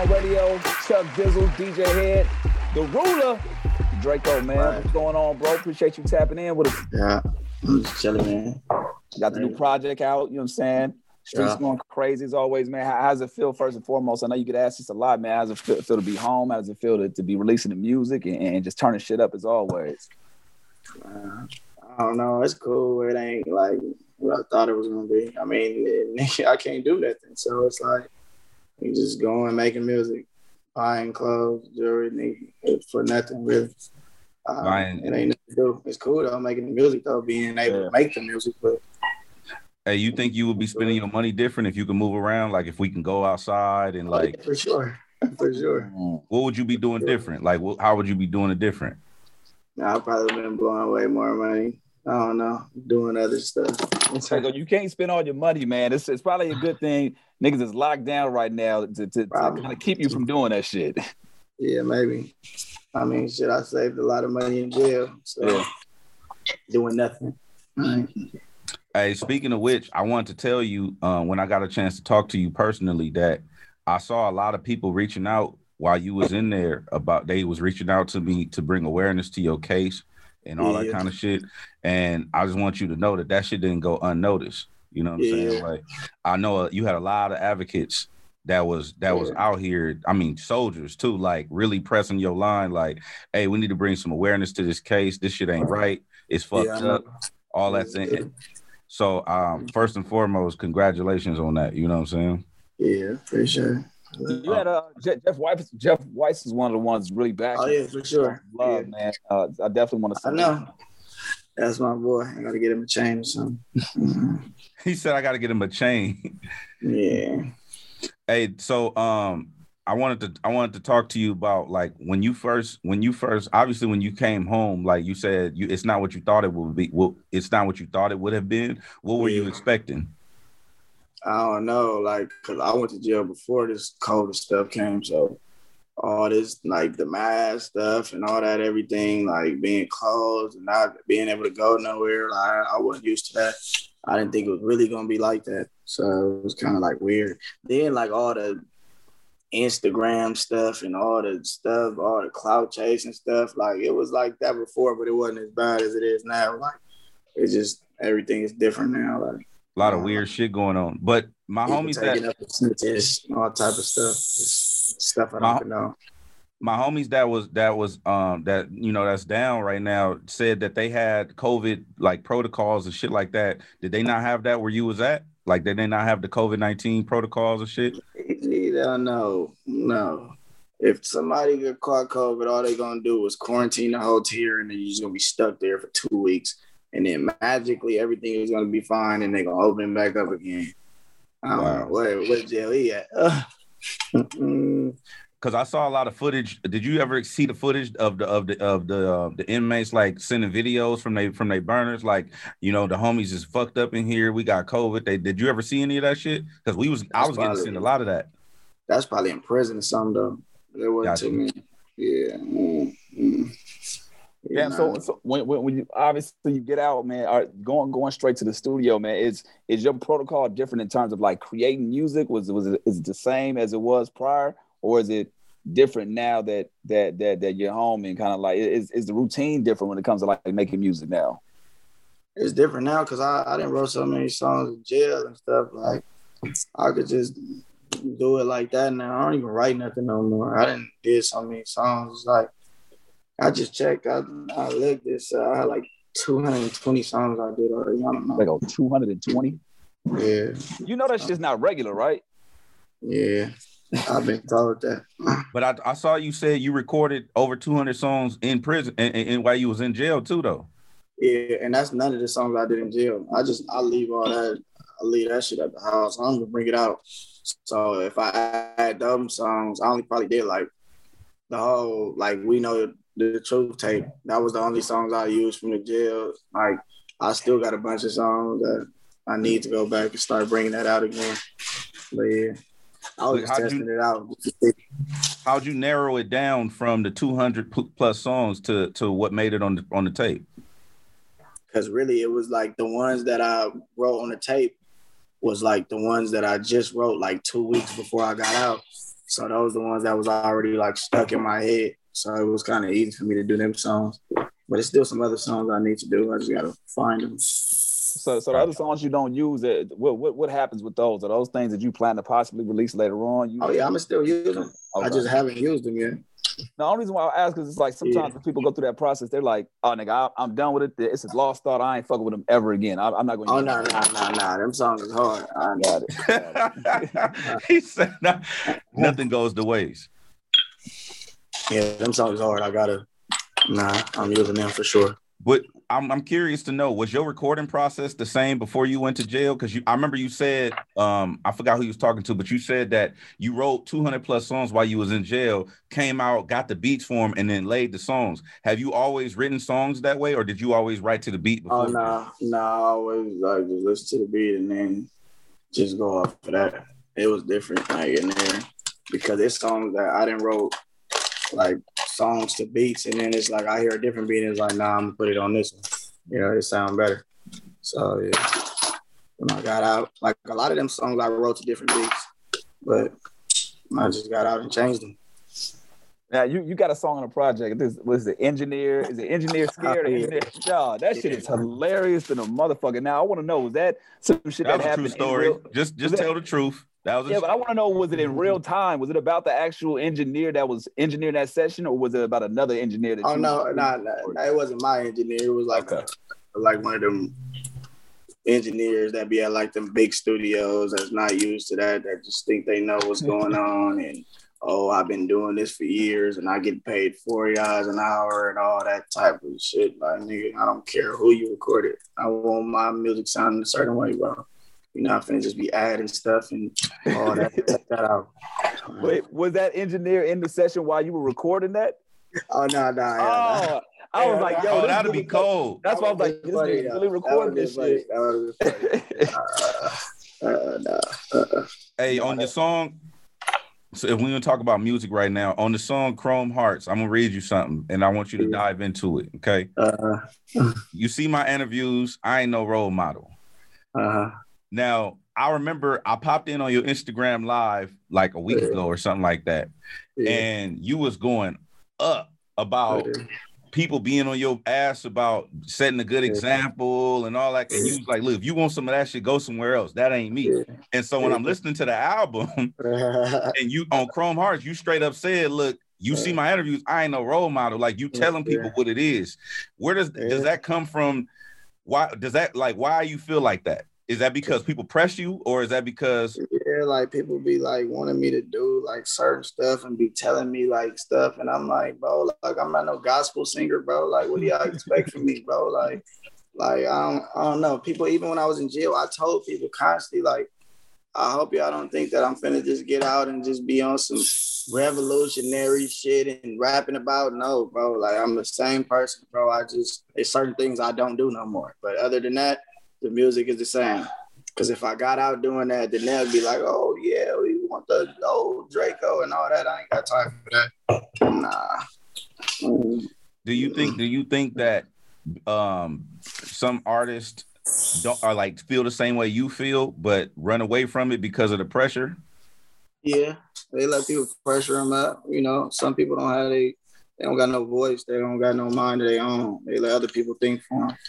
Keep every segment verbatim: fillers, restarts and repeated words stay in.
Underground Radio, Chuck Dizzle, D J Head, The Ruler, Draco, man. Right. What's going on, bro? Appreciate you tapping in with us. Yeah, I'm just chilling, man. Got the new project out, you know what I'm saying? Streets yeah. going crazy as always, man. How, how does it feel, first and foremost? I know you get asked this a lot, man. How does it feel, feel to be home? How does it feel to, to be releasing the music and, and just turning shit up as always? Uh, I don't know. It's cool. It ain't like what I thought it was going to be. I mean, it, I can't do nothing. So it's like, you just going, making music, buying clothes, jewelry, for nothing really. Um, it ain't nothing to do. It's cool though, making the music though, being able yeah. to make the music. But hey, you think you would be spending your money different if you can move around? Like if we can go outside and like, oh, yeah, for sure, for sure. What would you be doing sure. different? Like, what, how would you be doing it different? Nah, I probably been blowing way more money. I don't know, doing other stuff. Like, you can't spend all your money, man. It's it's probably a good thing. Niggas is locked down right now to, to, to kind of keep you from doing that shit. Yeah, maybe. I mean, shit, I saved a lot of money in jail, so yeah. doing nothing. Right. Hey, speaking of which, I wanted to tell you um, when I got a chance to talk to you personally that I saw a lot of people reaching out while you was in there about they was reaching out to me to bring awareness to your case and all yeah. that kind of shit. And I just want you to know that that shit didn't go unnoticed. You know what I'm yeah. saying? Like, I know uh, you had a lot of advocates that was that yeah. was out here. I mean, soldiers too, like really pressing your line. Like, hey, we need to bring some awareness to this case. This shit ain't right. It's fucked yeah, up. All that thing. So, um, first and foremost, congratulations on that. You know what I'm saying? Yeah, appreciate it. You had uh, Jeff Weiss. Jeff Weiss is one of the ones really back. Oh yeah, for sure. Love, yeah. man. Uh, I definitely want to. I know. That. That's my boy. I gotta get him a chain or something. He said I gotta get him a chain. Yeah. Hey, so um, I wanted to I wanted to talk to you about like when you first when you first obviously when you came home, like you said, you it's not what you thought it would be. Well, it's not what you thought it would have been. What were yeah. you expecting? I don't know, like, cause I went to jail before this COVID stuff came, so all this like the mask stuff and all that, everything like being closed and not being able to go nowhere. Like I wasn't used to that. I didn't think it was really gonna be like that, so it was kind of like weird. Then like all the Instagram stuff and all the stuff, all the clout chasing stuff, like it was like that before, but it wasn't as bad as it is now. Like it's just everything is different now. Like. A lot of weird shit going on. But my homies that up snitches, all type of stuff. Just stuff I my, don't know. My homies that was that was um that you know that's down right now said that they had COVID like protocols and shit like that. Did they not have that where you was at? Like did they not have the COVID nineteen protocols and shit? Either no, no. If somebody get caught COVID, all they gonna do is quarantine the whole tier and then you're just gonna be stuck there for two weeks. And then magically everything is gonna be fine, and they're gonna open it back up again. I don't wow. know where what jail he at. Because I saw a lot of footage. Did you ever see the footage of the of the of the uh, the inmates like sending videos from they from their burners? Like you know the homies is fucked up in here. We got COVID. They did you ever see any of that shit? Because we was that's I was probably, getting sent a lot of that. That's probably in prison or something though. There wasn't too many. Yeah. Mm-hmm. Yeah, so, so when, when when you obviously you get out, man, are going going straight to the studio, man. Is is your protocol different in terms of like creating music? Was was it is it the same as it was prior, or is it different now that that that that you're home and kind of like is is the routine different when it comes to like making music now? It's different now because I I didn't wrote so many songs in jail and stuff. Like I could just do it like that now. I don't even write nothing no more. I didn't did so many songs. It's like. I just checked. I, I looked this. Uh, I had like two hundred twenty songs I did already. I don't know. Like, oh, two hundred twenty? Yeah. You know that shit's not regular, right? Yeah. I've been told that. But I, I saw you said you recorded over two hundred songs in prison and, and, and while you was in jail too, though. Yeah, and that's none of the songs I did in jail. I just, I leave all that. I leave that shit at the house. I'm going to bring it out. So if I add them songs, I only probably did like the whole, like, we know the truth tape. That was the only songs I used from the jail. Like, I still got a bunch of songs that I need to go back and start bringing that out again. But yeah, I was just testing you, it out. How'd you narrow it down from the two hundred plus songs to, to what made it on the, on the tape? Because really, it was like the ones that I wrote on the tape was like the ones that I just wrote like two weeks before I got out. So those are the ones that was already like stuck in my head. So it was kind of easy for me to do them songs. But it's still some other songs I need to do. I just gotta find them. So, so the other songs you don't use, it, what, what what happens with those? Are those things that you plan to possibly release later on? You, oh yeah, I'm still use them. Okay. I just haven't used them yet. The only reason why I ask is it's like sometimes yeah. when people go through that process, they're like, "Oh, nigga, I, I'm done with it. It's a lost thought. I ain't fucking with them ever again. I, I'm not going." Oh no, no, no, no. Them songs is hard. I got it. Got it. He said, no, "Nothing goes to waste." Yeah, them songs hard. I gotta. Nah, I'm using them for sure. But I'm I'm curious to know, was your recording process the same before you went to jail? Because you, I remember you said, um, I forgot who you was talking to, but you said that you wrote two hundred plus songs while you was in jail, came out, got the beats for them, and then laid the songs. Have you always written songs that way, or did you always write to the beat before? Oh no, nah, no, nah, I always like just listen to the beat and then just go off of that. It was different like in there because it's songs that I didn't wrote like songs to beats, and then it's like I hear a different beat and it's like, nah, I'm gonna put it on this one. You know, it sound better. So yeah, when I got out, like a lot of them songs I wrote to different beats, but I just got out and changed them. Now you, you got a song on a project. This was the engineer. Is it engineer scared? Oh, yeah. Engineer? Yo, that shit is hilarious than a motherfucker. Now I want to know, was that some shit that, that happened? True story. Real, just just tell that, the truth. That was yeah, but I want to know, was it in real time? Was it about the actual engineer that was engineering that session, or was it about another engineer? That oh no, no, no, it wasn't my engineer. It was like okay. a, like one of them engineers that be at like them big studios that's not used to that, that just think they know what's going on and. Oh, I've been doing this for years and I get paid forty dollars an hour and all that type of shit. Like, nigga, I don't care who you record it. I want my music sounding a certain way, bro. You're not finna just be adding stuff and all that. Check that out. Wait, was that engineer in the session while you were recording that? Oh, no, no. Yeah, oh, no. I was like, yo, oh, that'd be cold. That's why I was like, this nigga really recording this shit. That was funny. uh, uh, no, uh, hey, on your song, so if we're gonna talk about music right now, on the song Chrome Hearts, I'm gonna read you something and I want you to yeah. dive into it. Okay. Uh, you see my interviews, I ain't no role model. Uh, now I remember I popped in on your Instagram live like a week yeah. ago or something like that. Yeah. And you was going up about yeah. people being on your ass about setting a good yeah. example and all that. And you was like, look, if you want some of that shit, go somewhere else. That ain't me. Yeah. And so when yeah. I'm listening to the album and you on Chrome Hearts, you straight up said, look, you yeah. see my interviews, I ain't no role model. Like you telling people yeah. what it is. Where does yeah. does that come from? Why does that like why you feel like that? Is that because people press you, or is that because yeah, like people be like wanting me to do like certain stuff and be telling me like stuff, and I'm like, bro, like I'm not no gospel singer, bro. Like, what do y'all expect from me, bro? Like, like I don't, I don't know. People, even when I was in jail, I told people constantly, like, I hope y'all don't think that I'm finna just get out and just be on some revolutionary shit and rapping about. No, bro. Like, I'm the same person, bro. I just there's certain things I don't do no more, but other than that. The music is the same. Because if I got out doing that, then they'll be like, oh, yeah, we want the old Draco and all that. I ain't got time for that. Nah. Do you think, do you think that um, some artists don't are like feel the same way you feel, but run away from it because of the pressure? Yeah, they let people pressure them up. You know, some people don't have, they, they don't got no voice. They don't got no mind of their own. They let other people think for them.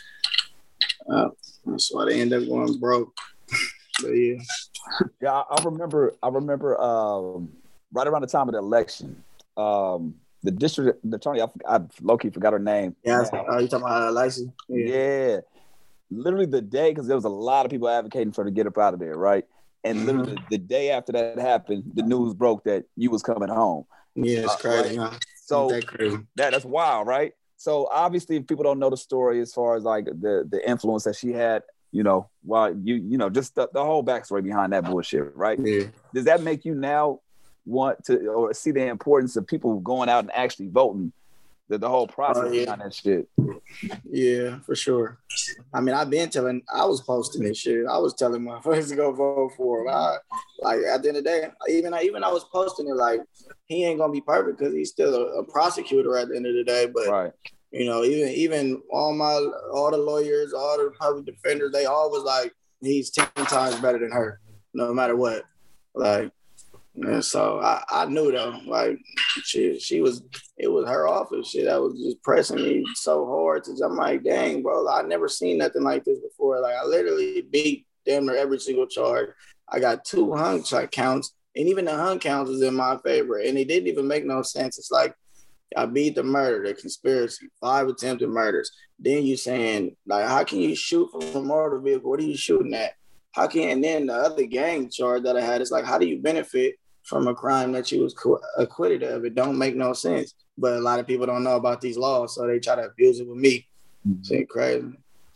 Uh, that's why they end up going broke. But yeah. Yeah, I, I remember I remember um, right around the time of the election, um, the district attorney, I, I low-key forgot her name. Yeah, oh, you talking about Lacey? Yeah. yeah. Literally the day, because there was a lot of people advocating for her to get up out of there, right? And mm-hmm. literally the, the day after that happened, the news broke that you was coming home. Yeah, it's uh, crazy, right? Huh? So that, crazy? that that's wild, right? So obviously, if people don't know the story as far as like the, the influence that she had, you know, while you you know just the, the whole backstory behind that bullshit, right? Yeah. Does that make you now want to or see the importance of people going out and actually voting? The, the whole process oh, yeah. behind that shit. Yeah, for sure. I mean, I've been telling, I was posting this shit. I was telling my friends to go vote for him. I, like at the end of the day, even I even I was posting it like he ain't gonna be perfect because he's still a, a prosecutor at the end of the day. But right. you know, even even all my all the lawyers, all the public defenders, they all was like he's ten times better than her, no matter what. Like, And so I, I knew though, like she she was it was her office. Shit, that was just pressing me so hard. To, I'm like, dang, bro, I never seen nothing like this before. Like I literally beat damn near every single charge. I got two hung counts, and even the hung counts was in my favor, and it didn't even make no sense. It's like I beat the murder, the conspiracy, five attempted murders. Then you saying like, how can you shoot from a motor vehicle? What are you shooting at? How can and then the other gang charge that I had is like, how do you benefit from a crime that you was acquitted of? It don't make no sense. But a lot of people don't know about these laws, so they try to abuse it with me. It's mm-hmm. crazy.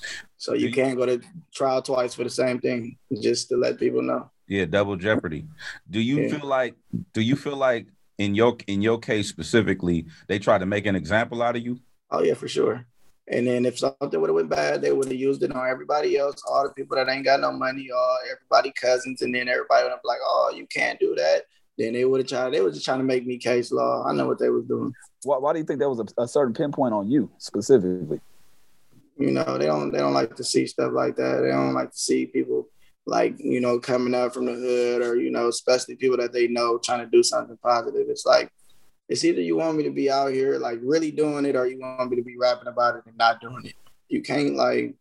So you can't go to trial twice for the same thing, just to let people know. Yeah, double jeopardy. Do you yeah. feel like? Do you feel like in your in your case specifically, they tried to make an example out of you? Oh yeah, for sure. And then if something would have went bad, they would have used it on everybody else, all the people that ain't got no money, all everybody cousins, and then everybody would have been like, oh, you can't do that. Then they would have tried, they were just trying to make me case law. I know what they was doing. Why, why do you think there was a, a certain pinpoint on you specifically? You know, they don't they don't like to see stuff like that. They don't like to see people like, you know, coming up from the hood or, you know, especially people that they know trying to do something positive. It's like, it's either you want me to be out here like really doing it or you want me to be rapping about it and not doing it. You can't like,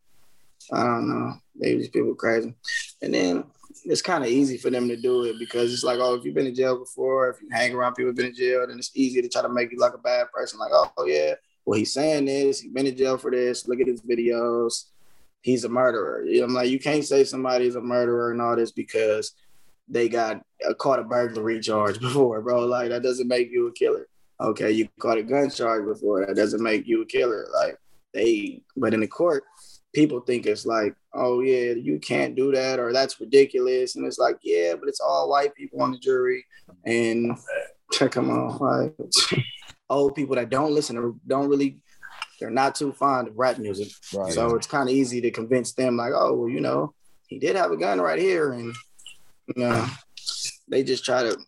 I don't know, maybe these people crazy. And then it's kind of easy for them to do it because it's like, oh, if you've been in jail before, if you hang around people who've been in jail, then it's easy to try to make you like a bad person. Like, oh, yeah, well, he's saying this, he's been in jail for this, look at his videos, he's a murderer. I'm like, you can't say somebody's a murderer and all this because they got uh, caught a burglary charge before, bro. Like, that doesn't make you a killer. Okay, you caught a gun charge before. That doesn't make you a killer. Like, they, but in the court, people think it's like, oh, yeah, you can't do that or that's ridiculous. And it's like, yeah, but it's all white people on the jury. And come on, like, old people that don't listen or don't really, they're not too fond of rap music. Right. So it's kind of easy to convince them, like, oh, well, you know, he did have a gun right here. And, you know, they just try to,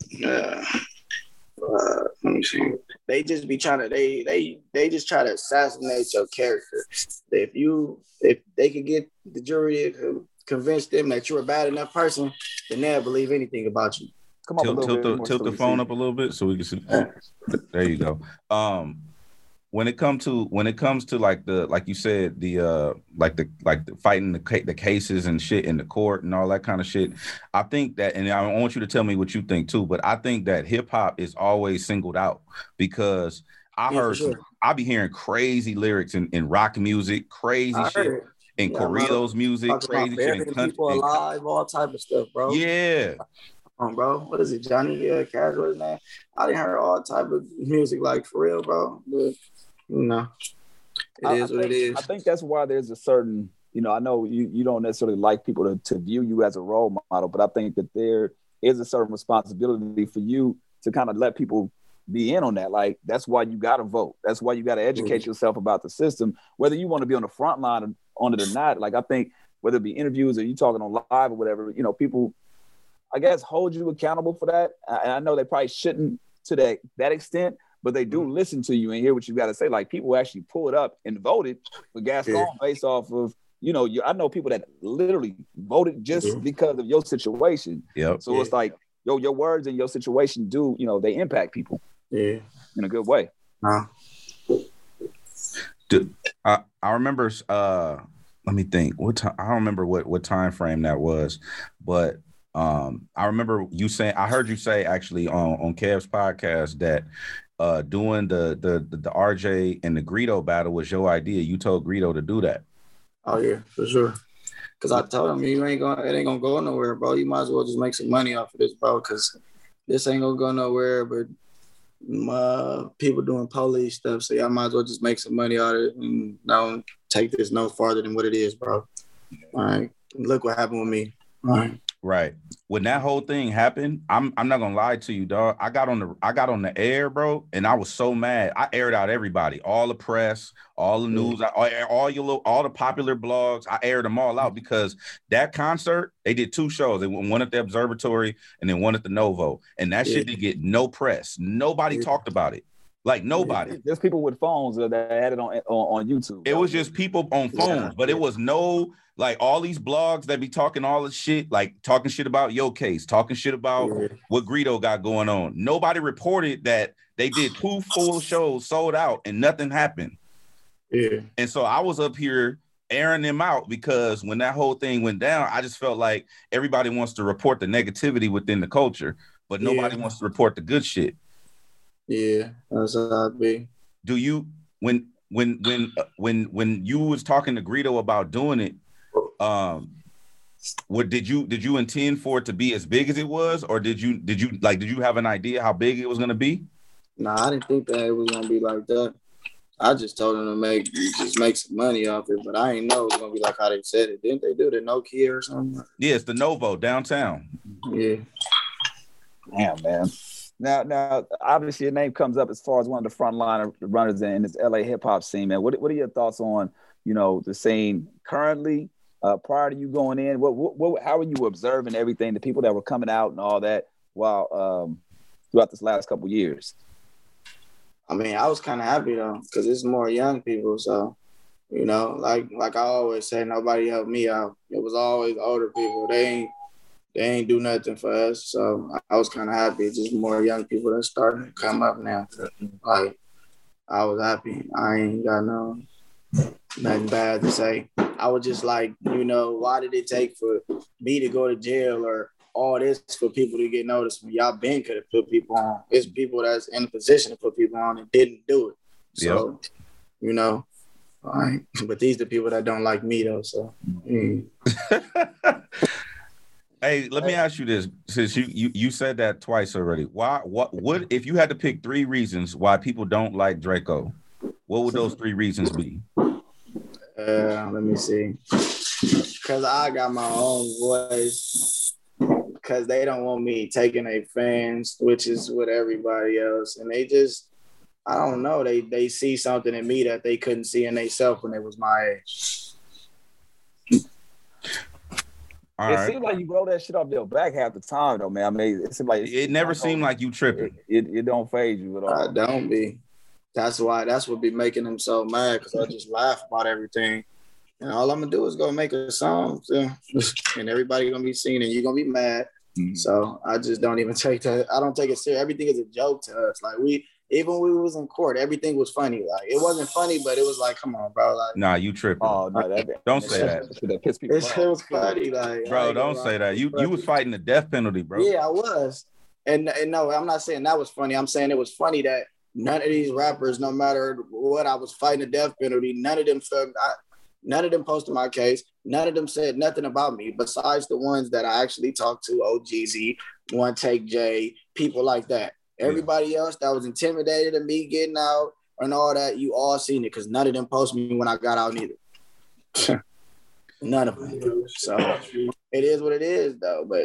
uh, uh, let me see. They just be trying to, they they they just try to assassinate your character. If you, if they could get the jury to convince them that you're a bad enough person, then they'll believe anything about you. Come on, tilt, tilt, the, tilt the phone up a little bit so we can see. There you go. Um, when it comes to when it comes to like the like you said the uh like the like the fighting the the cases and shit in the court and all that kind of shit, I think that, and I want you to tell me what you think too, but I think that hip hop is always singled out because I yeah, heard sure. some, I be hearing crazy lyrics in, in rock music, crazy I shit in yeah, Corridos music, crazy shit in country, people alive, all type of stuff, bro. Yeah. Um, bro, what is it, Johnny uh, Cash? What is his name? I didn't hear all type of music, like for real, bro. But you know, it I, is I what think, it is. I think that's why there's a certain, you know, I know you, you don't necessarily like people to, to view you as a role model, but I think that there is a certain responsibility for you to kind of let people be in on that. Like, that's why you got to vote. That's why you got to educate mm-hmm. yourself about the system, whether you want to be on the front line on it or not. Like, I think whether it be interviews or you talking on live or whatever, you know, people, I guess, hold you accountable for that. And I know they probably shouldn't to that, that extent, but they do listen to you and hear what you got to say. Like, people actually pulled up and voted for Gascon yeah. based off of, you know, you, I know people that literally voted just mm-hmm. because of your situation. Yep. So yeah. it's like, yo, your words and your situation do, you know, they impact people. Yeah. In a good way. Nah. Dude, I, I remember, uh, let me think. What time? I don't remember what, what time frame that was, but Um, I remember you saying, I heard you say actually on, on Kev's podcast that uh, doing the, the the the R J and the Greedo battle was your idea. You told Greedo to do that. Oh yeah, for sure. Cause I told him you ain't gonna it ain't gonna go nowhere, bro. You might as well just make some money off of this, bro. Cause this ain't gonna go nowhere. But uh, people doing police stuff, so y'all might as well just make some money out of it and don't take this no farther than what it is, bro. All right, look what happened with me. All right. Right. When that whole thing happened, I'm I'm not gonna lie to you, dog. I got on the I got on the air, bro, and I was so mad. I aired out everybody, all the press, all the news, all, all your little, all the popular blogs. I aired them all out because that concert, they did two shows. They went one at the Observatory and then one at the Novo, and that yeah. shit didn't get no press. Nobody yeah. talked about it. Like nobody. There's people with phones that had it on on, on YouTube. It was just people on phones, yeah. But it was no like all these blogs that be talking all this shit, like talking shit about Yo Case, talking shit about yeah. what Greedo got going on. Nobody reported that they did two full shows, sold out, and nothing happened. Yeah. And so I was up here airing them out because when that whole thing went down, I just felt like everybody wants to report the negativity within the culture, but nobody yeah. wants to report the good shit. Yeah, that's how it be. Do you when when when uh, when when you was talking to Greedo about doing it? Um, what did you did you intend for it to be as big as it was, or did you did you like did you have an idea how big it was gonna be? Nah, I didn't think that it was gonna be like that. I just told him to make just make some money off it, but I didn't know it was gonna be like how they said it. Didn't they do the Nokia or something? Yeah, it's the Novo downtown. Yeah. Damn, man. Now, now, obviously, your name comes up as far as one of the frontline runners in this L A hip hop scene, man. What What are your thoughts on, you know, the scene currently? Uh, prior to you going in, what, what, what, how were you observing everything, the people that were coming out and all that, while um, throughout this last couple of years? I mean, I was kind of happy though, because it's more young people. So, you know, like like I always say, nobody helped me out. It was always older people. They ain't they ain't do nothing for us. So I was kind of happy. It's just more young people that's starting to come up now. Like I was happy. I ain't got no nothing bad to say. I was just like, you know, why did it take for me to go to jail or all this for people to get noticed when y'all been could have put people on? It's people that's in a position to put people on and didn't do it. So, yep. you know, all right. But these are the people that don't like me though. So, mm. Hey, let me ask you this: since you, you you said that twice already, why what would if you had to pick three reasons why people don't like Draco? What would those three reasons be? Uh, let me see. Because I got my own voice. Because they don't want me taking their fans, which is with everybody else. And they just, I don't know, they they see something in me that they couldn't see in themselves when they was my age. All it right. seemed like you roll that shit off your back half the time, though, man. I mean, it seemed like it, it never seemed like you tripping. It, it, it don't phase you at all. I don't be. That's why. That's what be making them so mad, because I just laugh about everything, and all I'm gonna do is go make a song, so, and everybody gonna be seen, and you're gonna be mad. Mm-hmm. So I just don't even take that. I don't take it serious. Everything is a joke to us. Like we, even when we was in court, everything was funny. Like it wasn't funny, but it was like, come on, bro. Like, nah, you tripping? Oh no, that, don't say that. that piss people off. It was funny, like, bro. Don't say that. You you was fighting the death penalty, bro. Yeah, I was. And, and no, I'm not saying that was funny. I'm saying it was funny that none of these rappers, no matter what, I was fighting the death penalty. None of them felt. I, None of them posted my case. None of them said nothing about me besides the ones that I actually talked to, O G Z, One Take J, people like that. Everybody yeah. else that was intimidated of me getting out and all that, you all seen it because none of them posted me when I got out either. None of them. So it is what it is, though. But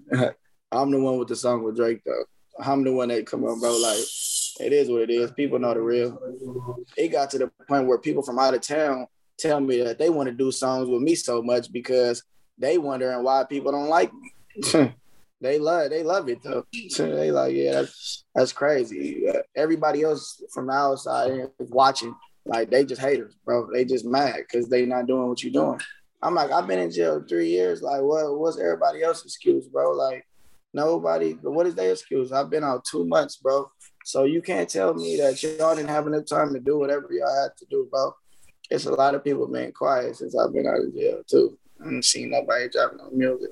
I'm the one with the song with Drake, though. I'm the one that come on, bro. Like, it is what it is. People know the real. It got to the point where people from out of town tell me that they want to do songs with me so much because they wondering why people don't like me. they love they love it though. They like, yeah, that's that's crazy. Everybody else from the outside is watching, like they just haters, bro. They just mad because they not doing what you doing. I'm like, I've been in jail three years. Like, what what's everybody else's excuse, bro? Like, nobody. What is their excuse? I've been out two months, bro. So you can't tell me that y'all didn't have enough time to do whatever y'all had to do, bro. It's a lot of people being quiet since I've been out of jail too. I haven't seen nobody dropping no music.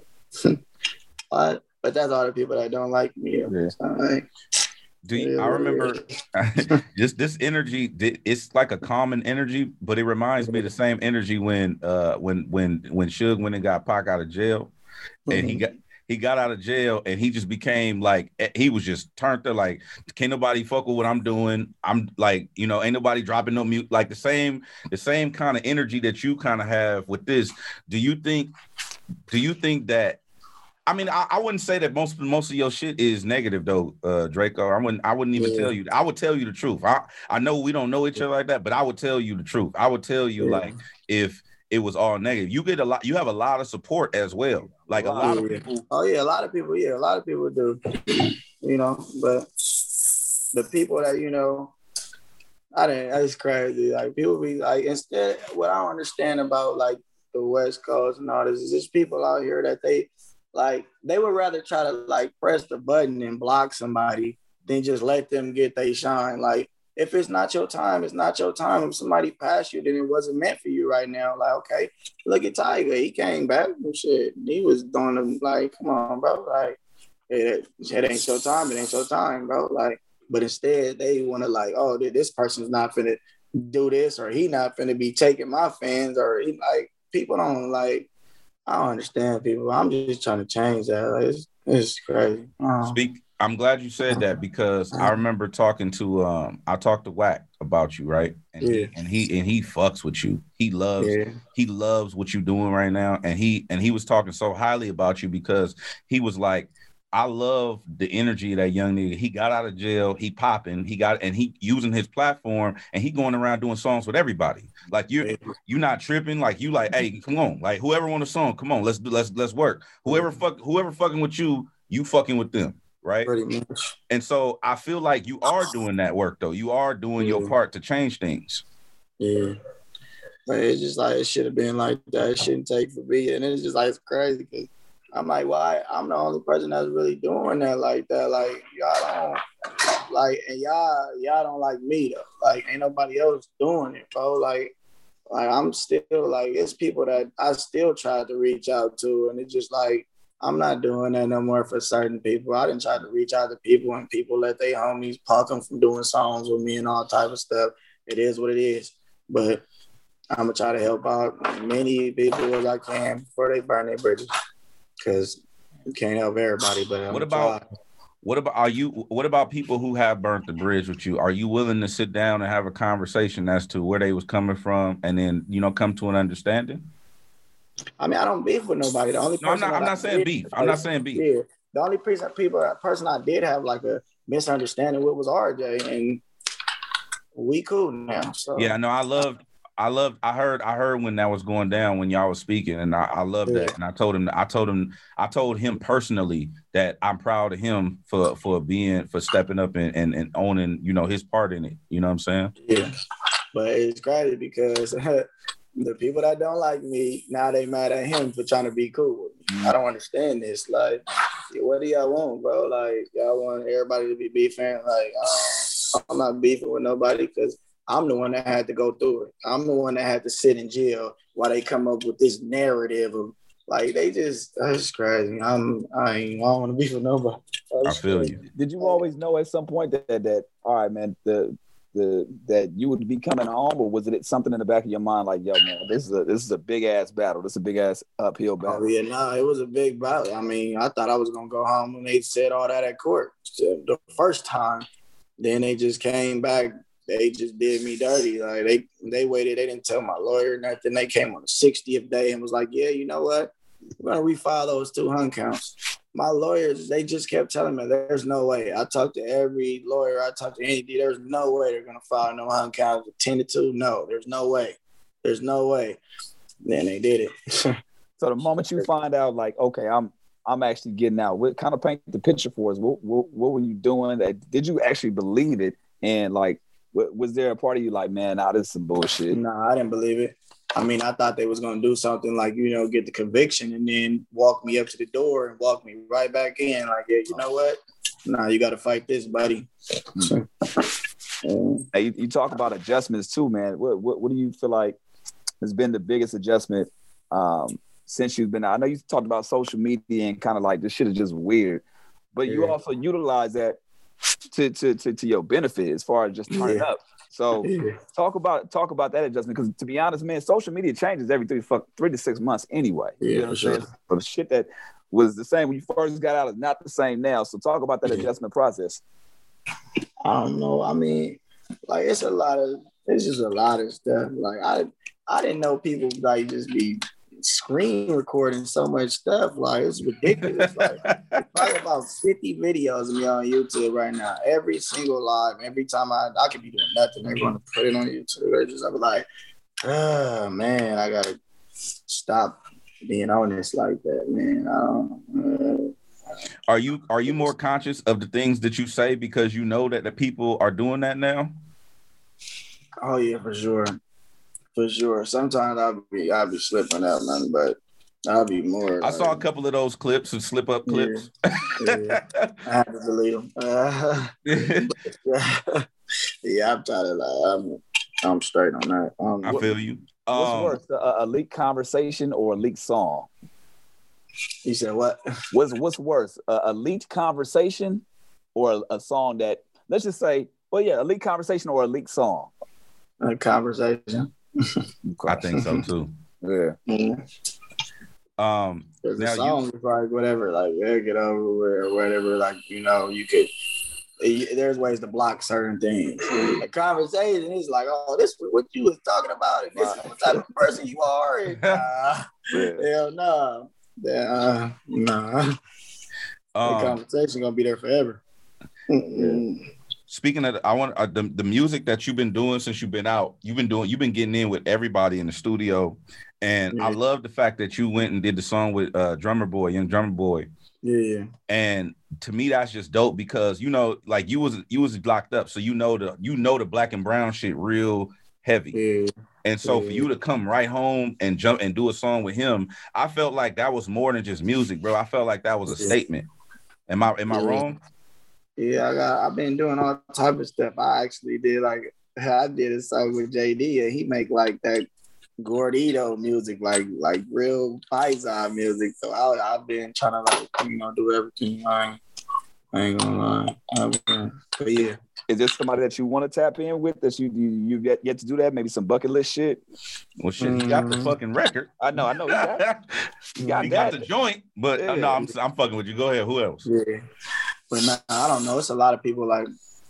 but, but that's all the people that don't like me. Yeah. Like, Do you, I remember just this energy? It's like a common energy, but it reminds me of the same energy when uh when when when Suge went and got Pac out of jail, and mm-hmm. he got. He got out of jail and he just became like, he was just turned to like, can't nobody fuck with what I'm doing. I'm like, you know, ain't nobody dropping no mute, like the same, the same kind of energy that you kind of have with this. Do you think, do you think that, I mean, I, I wouldn't say that most, most of your shit is negative though, uh, Draco. I wouldn't, I wouldn't even yeah. tell you, I would tell you the truth. I, I know we don't know each other like that, but I would tell you the truth. I would tell you yeah. like, if it was all negative, you get a lot, you have a lot of support as well. Like a lot yeah. of people. Oh yeah, a lot of people. Yeah, a lot of people do. You know, but the people that you know I didn't. That's crazy. Like people be like, instead, what I don't understand about like the West Coast and all this is just people out here that they like they would rather try to like press the button and block somebody than just let them get they shine. Like if it's not your time, it's not your time. If somebody passed you, then it wasn't meant for you right now. Like okay, look at Tiger. He came back and shit. He was doing them like, come on, bro. Like it, it ain't your time. It ain't your time, bro. Like. But instead, they want to like, oh, this person's not finna do this, or he not finna be taking my fans, or he, like people don't like. I don't understand people. I'm just trying to change that. Like, it's, it's crazy. Uh, Speak. I'm glad you said that because I remember talking to um I talked to Wack about you, right? And yeah. he, and he and he fucks with you. He loves yeah. he loves what you're doing right now, and he and he was talking so highly about you because he was like, I love the energy of that young nigga. He got out of jail. He popping. He got and he using his platform and he going around doing songs with everybody. Like you, you not tripping. Like you, like, hey, come on. Like whoever want a song, come on. Let's do. Let's let's work. Whoever fuck, whoever fucking with you, you fucking with them, right? Pretty much. And so I feel like you are doing that work though. You are doing yeah. your part to change things. Yeah. But it's just like it should have been like that. It shouldn't take for me, and it's just like it's crazy because. I'm like, why? Well, I'm the only person that's really doing that like that. Like, y'all don't, like, and y'all, y'all don't like me, though. Like, ain't nobody else doing it, bro. Like, like I'm still, like, it's people that I still try to reach out to, and it's just like, I'm not doing that no more for certain people. I didn't try to reach out to people, and people let their homies punk them from doing songs with me and all type of stuff. It is what it is. But I'm going to try to help out as many people as I can before they burn their bridges. Because you can't help everybody, but I'm what about try. what about are you what about people who have burnt the bridge with you? Are you willing to sit down and have a conversation as to where they was coming from and then, you know, come to an understanding? I mean, I don't beef with nobody. The only no, I'm not I'm not I saying did, beef. I'm like, not saying beef. Yeah. The only person people person I did have like a misunderstanding with was R J, and we cool now. So yeah, no, I love I love. I heard. I heard when that was going down when y'all was speaking, and I, I love yeah. that. And I told him. I told him. I told him personally that I'm proud of him for for being for stepping up and, and, and owning, you know, his part in it. You know what I'm saying? Yeah. But it's crazy because the people that don't like me now they mad at him for trying to be cool with me. I don't understand this. Like, what do y'all want, bro? Like, y'all want everybody to be beefing? Like, um, I'm not beefing with nobody because. I'm the one that had to go through it. I'm the one that had to sit in jail while they come up with this narrative of like they just that's crazy. I'm I ain't I don't want to be for nobody. That's I feel crazy. You. Did you always know at some point that that all right, man, the the that you would be coming home, or was it something in the back of your mind like, yo, man, this is a this is a big ass battle. This is a big ass uphill battle. Oh yeah, no, it was a big battle. I mean, I thought I was gonna go home when they said all that at court the first time. Then they just came back. They just did me dirty. Like they they waited. They didn't tell my lawyer nothing. They came on the sixtieth day and was like, yeah, you know what? We're going to refile those two hunt counts. My lawyers, they just kept telling me there's no way. I talked to every lawyer. I talked to any D. There's no way they're going to file no hunt counts. ten to two, no. There's no way. There's no way. Then they did it. So the moment you find out, like, okay, I'm I'm actually getting out, what kind of paint the picture for us? What, what, what were you doing? That did you actually believe it? And like, was there a part of you like, man, nah, this is some bullshit? No, nah, I didn't believe it. I mean, I thought they was going to do something like, you know, get the conviction and then walk me up to the door and walk me right back in. Like, yeah, you know what? Nah, you got to fight this, buddy. Mm-hmm. Hey, you, you talk about adjustments too, man. What, what what do you feel like has been the biggest adjustment um, since you've been out? I know you talked about social media and kind of like this shit is just weird, but yeah. you also utilize that to, to to to your benefit as far as just turning yeah. up. So yeah. talk about talk about that adjustment, because to be honest, man, social media changes every three fuck three to six months anyway. Yeah, you know what I'm sure. saying? So the shit that was the same when you first got out is not the same now. So talk about that yeah. adjustment process. I don't know. I mean, like it's a lot of it's just a lot of stuff. Like I I didn't know people like just be screen recording so much stuff. Like it's ridiculous. Like probably about fifty videos of me on YouTube right now. Every single live, every time I I could be doing nothing, they're gonna put it on YouTube. They're just I'm like, oh man, I gotta stop being honest like that, man. I don't, uh, are you are you more conscious of the things that you say because you know that the people are doing that now? Oh yeah, for sure, for sure. Sometimes I'll be I'll be slipping up, man, but I'll be more. I like, saw a couple of those clips and slip up clips. Yeah, yeah. I had to delete them. Uh, yeah, yeah, I'm trying to like I'm I'm straight on that. Um, I feel you. What's Um, worse, a, a leaked conversation or a leaked song? You said what? What's what's worse, a, a leaked conversation or a, a song that, let's just say, well, yeah, a leaked conversation or a leaked song? A conversation. I think so too. Yeah. Mm-hmm. Um, Because the now song you, is like whatever, like yeah, get over with or whatever. Like you know, you could. There's ways to block certain things. A conversation is like, oh, this is what you was talking about, and this is what type of person you are. And, uh, Yeah. hell no, uh, nah. um, The conversation gonna be there forever. Mm-mm. Speaking of, I want uh, the the music that you've been doing since you've been out. You've been doing, you've been getting in with everybody in the studio, and Yeah. I love the fact that you went and did the song with uh, Drummer Boy, Young Drummer Boy. Yeah. And to me, that's just dope because you know, like you was you was locked up, so you know the you know the black and brown shit real heavy. Yeah. And so yeah. for you to come right home and jump and do a song with him, I felt like that was more than just music, bro. I felt like that was a Yeah. statement. Am I am I Yeah. wrong? Yeah, I got. I've been doing all type of stuff. I actually did like I did a song with J D, and he make like that Gordito music, like like real paisa music. So I, I've been trying to like you know do everything. I ain't, I ain't gonna lie. I've been, but yeah. Is there somebody that you want to tap in with that you you, you get yet to do that? Maybe some bucket list shit. Well, shit, you got the Mhm. fucking record. I know, I know. You got, you got You that. got the joint, but uh, Yeah. no, I'm I'm fucking with you. Go ahead. Who else? Yeah, but nah, I don't know. It's a lot of people like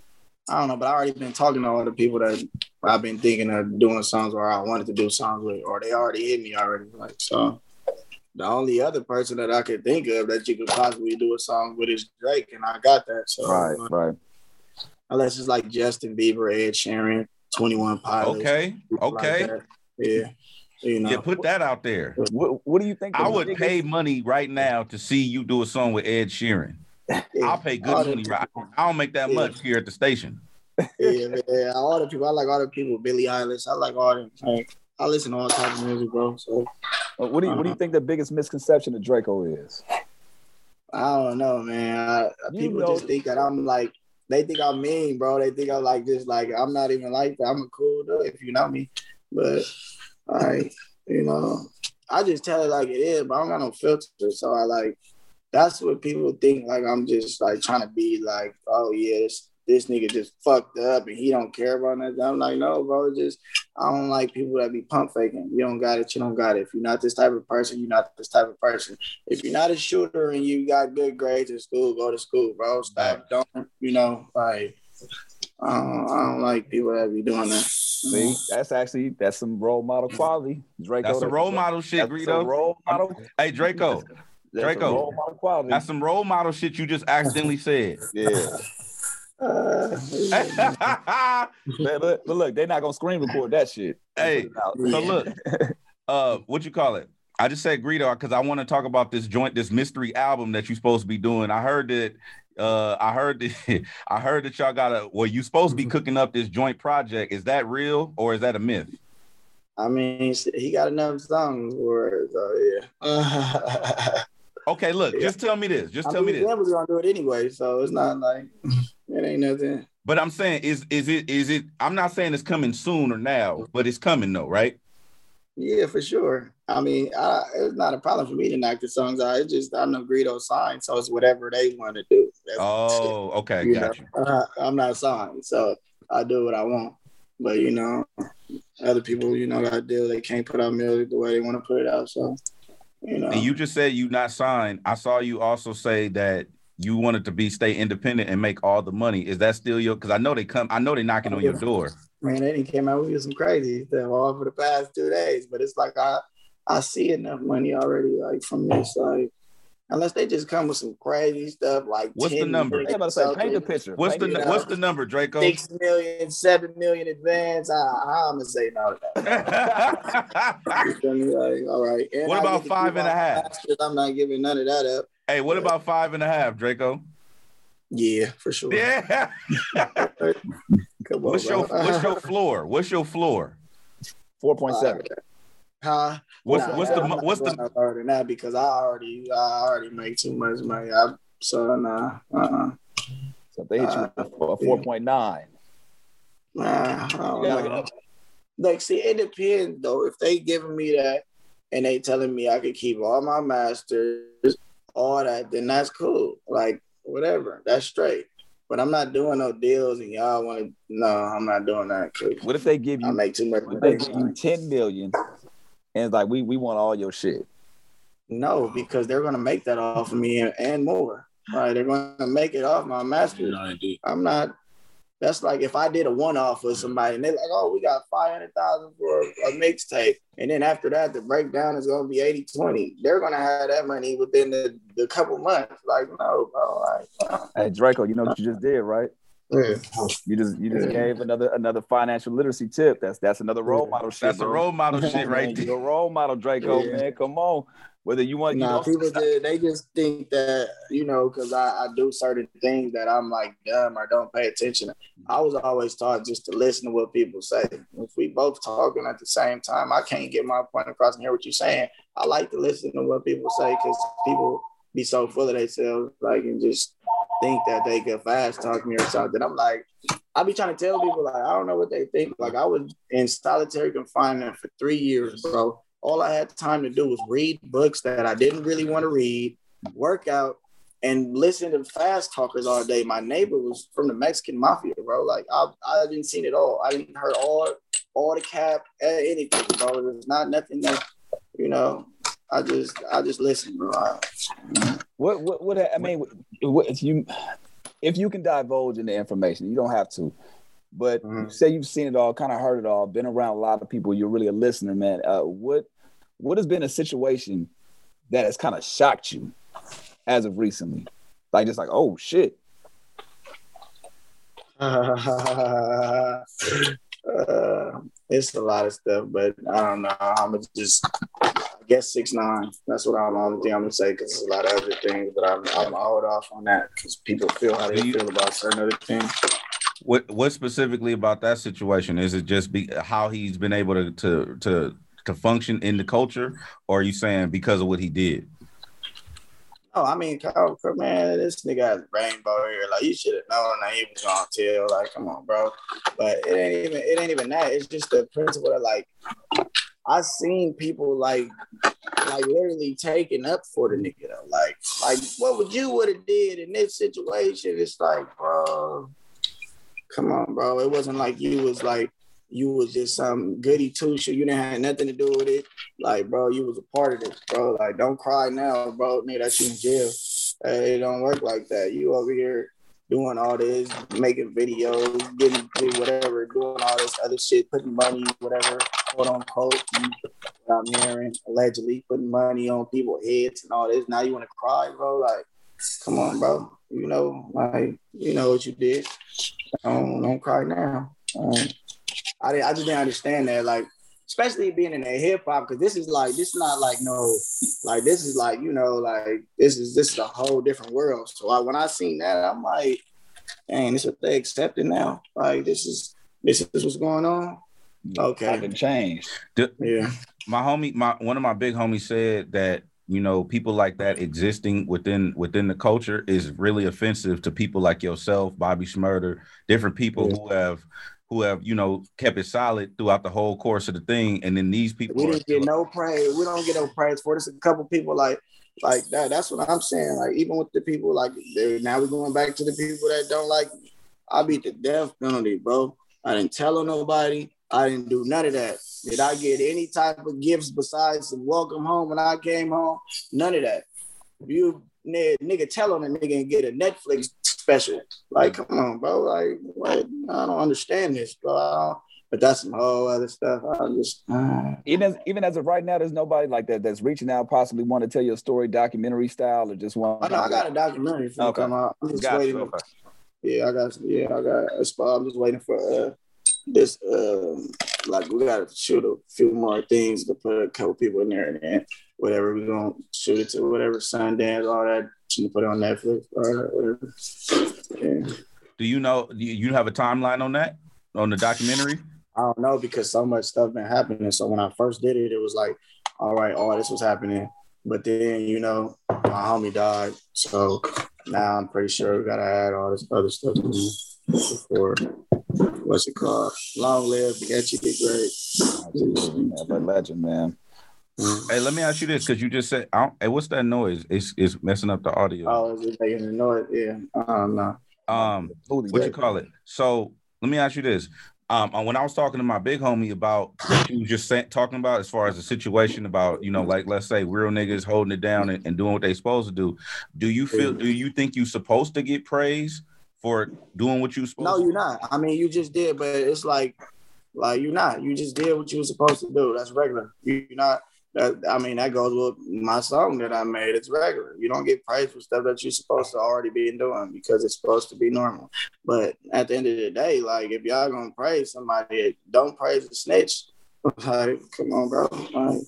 I don't know, but I already been talking to all the people that I've been thinking of doing songs where I wanted to do songs with, or they already hit me already. Like so, the only other person that I could think of that you could possibly do a song with is Drake, and I got that. So Right, uh, right. unless it's like Justin Bieber, Ed Sheeran, twenty-one Pilots. Okay, people okay. Like that. Yeah, you know. Yeah, put that out there. What, what do you think? the I would biggest- pay money right now to see you do a song with Ed Sheeran. Yeah. I'll pay good All the money. Right? people- I don't make that Yeah. much here at the station. Yeah, man. All the people. I like all the people. Billie Eilish. I like all them. Like, I listen to all types of music, bro. So Uh, What do you What do you think the biggest misconception of Draco is? I don't know, man. I, You people know- just think that I'm like. They think I'm mean, bro. They think I'm like just like I'm not even like that. I'm a cool dude if you know me. But I, you know, I just tell it like it is, but I don't got no filter. So I like that's what people think. Like I'm just like trying to be like, oh yeah, this, this nigga just fucked up and he don't care about that. I'm like, no, bro. It's just I don't like people that be pump faking. You don't got it, you don't got it. If you're not this type of person, you're not this type of person. If you're not a shooter and you got good grades in school, go to school, bro. Stop, don't, you know, like I don't, I don't like people that be doing that. See, that's actually that's some role model quality. Draco. That's a role model shit, That's Greedo. a role model. Hey, Draco. That's Draco. a role model quality. That's some role model shit you just accidentally said. Yeah. Uh, but, but, but look, they're not gonna screen record that shit. Hey, Put it out. so look, uh, what you call it? I just said Greedo because I want to talk about this joint, this mystery album that you're supposed to be doing. I heard that. Uh, I heard that. I heard that y'all got a. Well, you supposed to be cooking up this joint project. Is that real or is that a myth? I mean, he got enough songs for it, so yeah. Okay, look, Yeah. just tell me this. Just I tell mean, me this. was gonna do it anyway, so it's not like it ain't nothing. But I'm saying, is is it is it? I'm not saying it's coming soon or now, but it's coming though, right? Yeah, for sure. I mean, I, it's not a problem for me to knock the songs out. It's just I know Greedo signed, so it's whatever they want to do. That's Oh, okay, you got know, you. uh, I'm not signed, so I do what I want. But you know, other people, you know, got to deal. They can't put out music the way they want to put it out. So, you know, And you just said you not signed. I saw you also say that you wanted to be stay independent and make all the money. Is that still your? Because I know they come. I know they knocking on your door. man, they didn't came out with some crazy stuff all for the past two days. But it's like I, I see enough money already, like from this, like. Unless they just come with some crazy stuff like What's the ten number? million They about to say, paint the something, picture. What's Paint the it What's out. the number, Draco? six million, seven million advance. I, I'm gonna say no to that. You feel me? Like, all right. And What I about get to five keep and a my half? masters. I'm not giving none of that up. Hey, what about five and a half, Draco? Yeah, for sure. Yeah. Come on, What's bro. your What's your floor? What's your floor? Four point seven. Huh? What's Nah, What's nah, the I'm not What's going the no lower than that because I already I already make too much money. I, so nah, uh-uh. So if they hit you Uh, with a four point nine. Nah, I don't You gotta know. go. Like, see, it depends though. If they giving me that and they telling me I could keep all my masters, all that, then that's cool. Like, whatever, that's straight. But I'm not doing no deals, and y'all want to. No, I'm not doing that. Cause What if they give I you make too much what if they money. give you ten million and it's like we we want all your shit? No, because they're gonna make that off of me and, and more. Right? They're gonna make it off my master. I'm not. That's like if I did a one-off with somebody and they're like, oh, we got five hundred thousand for a, a mixtape. And then after that, the breakdown is going to be eighty twenty. They're going to have that money within the, the couple months. Like, no, bro. Like, uh, Hey Draco, you know what you just did, right? yeah. You just you just Yeah. gave another another financial literacy tip. That's that's another role model shit. That's a bro. role model shit right Man, there. you're a role model, Draco, Yeah. man. Come on. Whether you want, you Nah, know, people did, they just think that, you know, because I, I do certain things that I'm like dumb or don't pay attention. I was always taught just to listen to what people say. If we both talking at the same time, I can't get my point across and hear what you're saying. I like to listen to what people say because people be so full of themselves, like, and just think that they could fast talk me or something. I'm like, I be trying to tell people, like, I don't know what they think. Like, I was in solitary confinement for three years, bro. All I had time to do was read books that I didn't really want to read, work out, and listen to fast talkers all day. My neighbor was from the Mexican mafia, bro. Like, I I didn't seen it all. I didn't heard all all the cap, anything, bro. There's not nothing that, you know. I just I just listen, bro. I, what what what I mean, what, if you if you can divulge in the information, you don't have to. But Mhm. you say you've seen it all, kind of heard it all, been around a lot of people. You're really a listener, man. Uh, what what has been a situation that has kind of shocked you as of recently? Like just like, oh shit. uh, it's a lot of stuff, but I don't know. I'm gonna just, I guess six nine. That's what I'm the only thing I'm gonna say because there's a lot of other things, but I'm, I'm gonna hold off on that because people feel how they Do you- feel about certain other things. What What specifically about that situation? Is it just be how he's been able to to to to function in the culture, or are you saying because of what he did? Oh, I mean, Kyle, man, this nigga has rainbow here. Like, you should have known that he was gonna tell. Like, come on, bro. But it ain't even it ain't even that. It's just the principle that, like, I seen people like like literally taking up for the nigga though. Like, like what would you would have did in this situation? It's like, bro, come on, bro. It wasn't like you was like you was just some goody two shoe. You didn't have nothing to do with it. Like, bro, you was a part of this, bro. Like, don't cry now, bro. Nigga, that you in jail. Hey, it don't work like that. You over here doing all this, making videos, getting whatever, doing all this other shit, putting money, whatever, quote unquote. I'm hearing allegedly putting money on people's heads and all this. Now you want to cry, bro? Like, come on, bro. You know, like, you know what you did. Don't, don't cry now. Um, I, I just didn't understand that, like, especially being in a hip hop, because this is like, this is not like no, like, this is like, you know, like, this is this is a whole different world. So I, when I seen that, I'm like, dang, this is what they accepted now. Like, this is this is what's going on. Okay, Something changed. The, yeah. My homie, my one of my big homies said that, you know, people like that existing within within the culture is really offensive to people like yourself, Bobby Shmurda, different people Yeah. who have who have, you know, kept it solid throughout the whole course of the thing. And then these people We are didn't get no praise. We don't get no praise for this. A couple people like like that. That's what I'm saying. Like, even with the people like they- now we're going back to the people that don't like me. I beat the death penalty, bro. I didn't tell on nobody. I didn't do none of that. Did I get any type of gifts besides the welcome home when I came home? None of that. You nigga, nigga tell on a nigga and get a Netflix special. Like, come on, bro. Like, what? I don't understand this, bro. But that's some whole other stuff. I just uh... Even as, even as of right now, there's nobody like that that's reaching out, possibly want to tell you a story, documentary style, or just want. I know I got a documentary for Okay. come out. I'm just Got waiting. you. Okay. Yeah, I got. Yeah, I got a spot. I'm just waiting for uh, this. Um, like, we got to shoot a few more things to put a couple people in there, and then whatever we're gonna shoot it to, whatever Sundance, all that, to put it on Netflix, all that, whatever. Yeah. Do you know? Do you have a timeline on that? on the documentary? I don't know because so much stuff been happening. So when I first did it, it was like, all right, all this was happening. But then, you know, my homie died. So now I'm pretty sure we gotta add all this other stuff before, what's it called? Long live Catchy the Great. Absolutely, man. But legend, man. Mm-hmm. Hey, let me ask you this, because you just said, I don't, hey, what's that noise? It's it's messing up the audio. Oh, is it making a noise? Yeah. Um, no. Um, what you call it? So let me ask you this. Um, when I was talking to my big homie about what you were just say, talking about as far as the situation about, you know, like, let's say real niggas holding it down and, and doing what they supposed to do. Do you feel, do you think you supposed to get praise for doing what you supposed no, to do? No, you're not. I mean, you just did, but it's like, like you're not. You just did what you were supposed to do. That's regular. You're not. That, I mean, that goes with my song that I made. It's regular. You don't get praise for stuff that you're supposed to already be doing because it's supposed to be normal. But at the end of the day, like, if y'all gonna praise somebody, don't praise the snitch. Like, come on, bro. Like,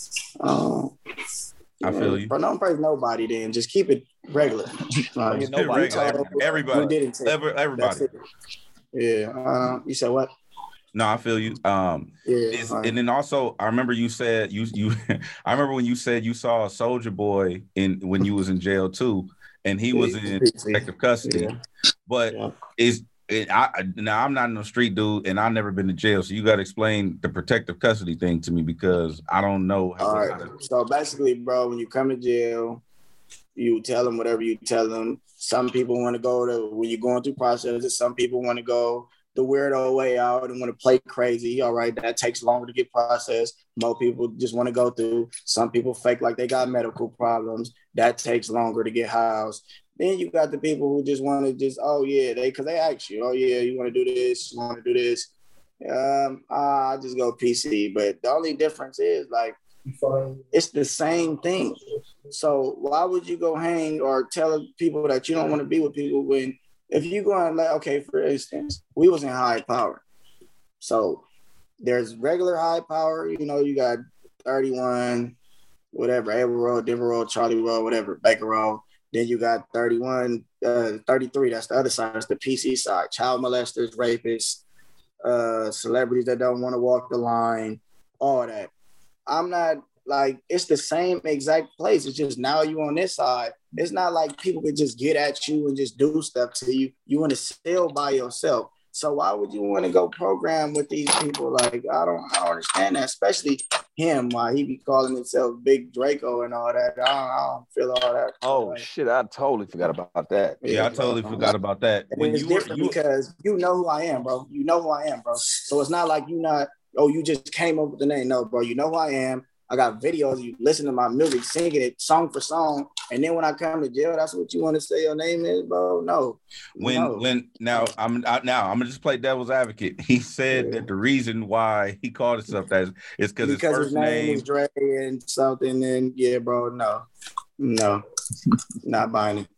um, I feel you. Bro, don't praise nobody then. Just keep it regular. Like, nobody, regular. Everybody. Everybody. Every, everybody. Yeah. Uh, you said what? No, I feel you. Um, yeah, and then also, I remember you said you you. I remember when you said you saw a Soulja Boy in when you was in jail too, and he was in protective custody. Yeah. But yeah. is it? I now I'm not no street dude, and I've never been to jail, so you got to explain the protective custody thing to me because I don't know. How All right. So basically, bro, when you come to jail, you tell them whatever you tell them. Some people want to go to when you're going through processes. Some people want to go the weirdo way out and want to play crazy. All right, that takes longer to get processed. Most people just want to go through. Some people fake like they got medical problems. That takes longer to get housed. Then you got the people who just want to just, oh yeah, they because they ask you, oh yeah, you want to do this, you want to do this. Um, I just go P C. But the only difference is like it's the same thing. So why would you go hang or tell people that you don't want to be with people when if you go on, like, okay, for instance, we was in high power. So there's regular high power, you know, you got thirty-one, whatever, Ava Road, Denver Road, Charlie Road, whatever, Baker Road. Then you got thirty-one, uh, thirty-three, that's the other side, that's the P C side, child molesters, rapists, uh, celebrities that don't want to walk the line, all that. I'm not, like, it's the same exact place. It's just now you on this side. It's not like people can just get at you and just do stuff to you. You want to still by yourself. So why would you want to go program with these people? Like, I don't, I don't understand that, especially him, why he be calling himself Big Draco and all that. I don't, I don't feel all that. Oh, like, shit, I totally forgot about that. Yeah, yeah I totally bro. forgot about that. When it's you different were, you... because you know who I am, bro. You know who I am, bro. So it's not like you not, oh, you just came up with the name. No, bro, you know who I am. I got videos of you listen to my music, singing it song for song. And then when I come to jail, that's what you want to say your name is, bro? No. When no. when now I'm I, now I'm gonna just play devil's advocate. He said yeah. that the reason why he called himself that is because his first his name, name is Dre and something. And yeah, bro, no, no, not buying it.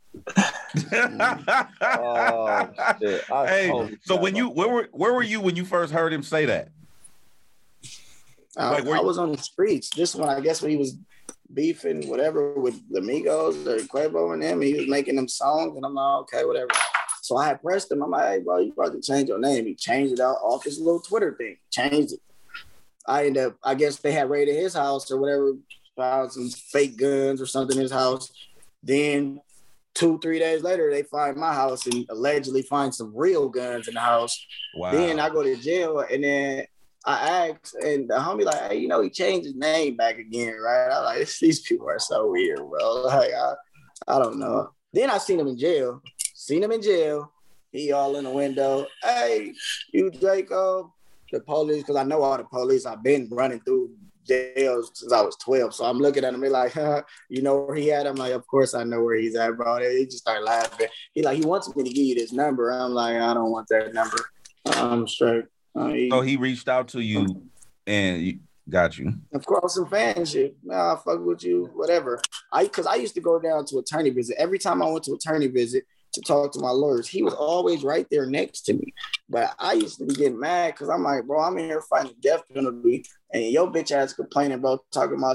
Oh shit! I hey, totally so when you where were where were you when you first heard him say that? Uh, like, I was on the streets just when I guess when he was beefing whatever with the Migos or Quavo and them, he was making them songs, and I'm like, okay, whatever. So I had pressed him. I'm like, hey, bro, you about to change your name. He changed it out off his little Twitter thing. Changed it. I ended up, I guess they had raided his house or whatever, found some fake guns or something in his house. Then two, three days later, they find my house and allegedly find some real guns in the house. Wow. Then I go to jail, and then I asked, and the homie like, hey, you know, he changed his name back again, right? I like, these people are so weird, bro. Like, I, I don't know. Then I seen him in jail. Seen him in jail. He all in the window. Hey, you Draco. The police, because I know all the police. I've been running through jails since I was twelve. So I'm looking at him like, huh, you know where he at? I'm like, of course I know where he's at, bro. He just started laughing. He like, he wants me to give you this number. I'm like, I don't want that number. I'm straight. Uh, he, so he reached out to you and you, got you. Of course, some fan shit. Nah, fuck with you, whatever. I because I used to go down to attorney visit. Every time I went to attorney visit to talk to my lawyers, he was always right there next to me. But I used to be getting mad because I'm like, bro, I'm in here fighting the death penalty, and your bitch ass complaining about talking about some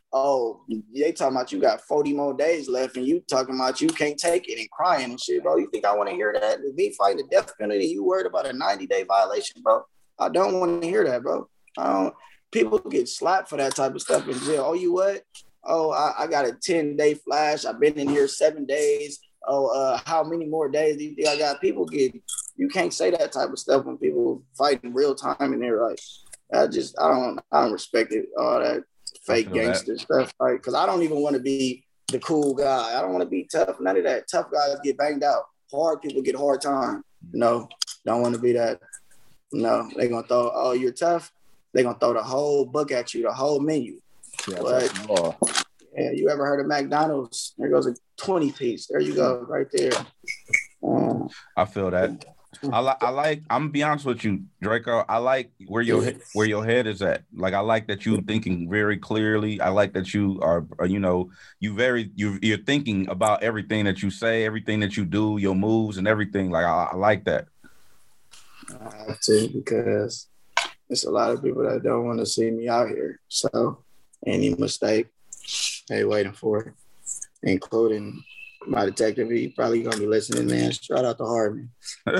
oh, they talking about you got forty more days left and you talking about you can't take it and crying and shit, bro. You think I want to hear that? Me fighting the death penalty, you worried about a ninety-day violation, bro? I don't want to hear that, bro. I don't, people get slapped for that type of stuff in jail. Oh, you what? Oh, I, I got a ten-day flash. I've been in here seven days. Oh, uh, how many more days do you think I got? People get, you can't say that type of stuff when people fight in real time in there. Like, I just, I don't, I don't respect it. All that fake gangster that. stuff, right? Because I don't even want to be the cool guy. I don't want to be tough. None of that. Tough guys get banged out. Hard people get hard time. No, don't want to be that. No, they're going to throw, oh, you're tough. They're going to throw the whole book at you, the whole menu. Yeah, but, yeah, you ever heard of McDonald's? There goes a twenty piece. There you go, right there. Um, I feel that. I like. I like. I'm gonna be honest with you, Draco. I like where your he- where your head is at. Like, I like that you thinking very clearly. I like that you are, are you know, you very you you're thinking about everything that you say, everything that you do, your moves and everything. Like, I, I like that. I have to, because there's a lot of people that don't want to see me out here. So any mistake, they waiting for it, including my detective. He probably gonna be listening, man. Shout out to Harvey.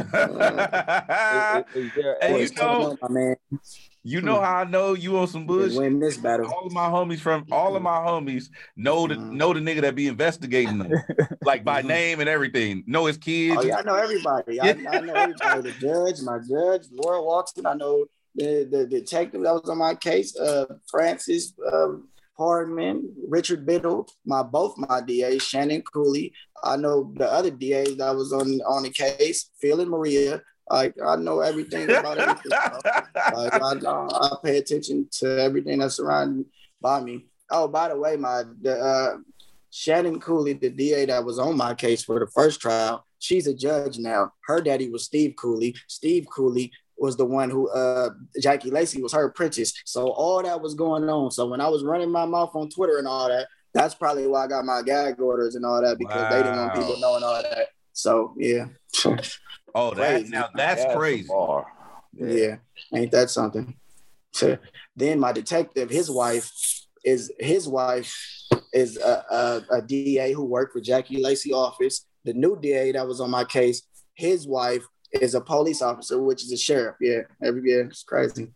Uh, it, it, it, hey, you know, my man. You know how I know you on some bullshit. Win this battle. All of my homies from all of my homies know the mm-hmm. know the nigga that be investigating them, like by mm-hmm. name and everything. Know his kids. Oh yeah, I know everybody. I, I know everybody. The judge, my judge, Laura Watson. I know the the detective that was on my case, uh, Francis. Um, Hardman, Richard Biddle, my both my D As, Shannon Cooley. I know the other D As that was on on the case, Phil and Maria. Like, I know everything about everything. Like, I, I pay attention to everything that's surrounding by me. Oh, by the way, my the, uh, Shannon Cooley, the D A that was on my case for the first trial, she's a judge now. Her daddy was Steve Cooley. Steve Cooley was the one who, uh, Jackie Lacey was her apprentice. So all that was going on. So when I was running my mouth on Twitter and all that, that's probably why I got my gag orders and all that, because wow. they didn't want people knowing all that. So, yeah. Oh, that, now that's, that's crazy. Yeah. yeah. Ain't that something? So then my detective, his wife is, his wife is a, a, a D A who worked for Jackie Lacey office. The new D A that was on my case, his wife is a police officer, which is a sheriff. Yeah, every year it's crazy.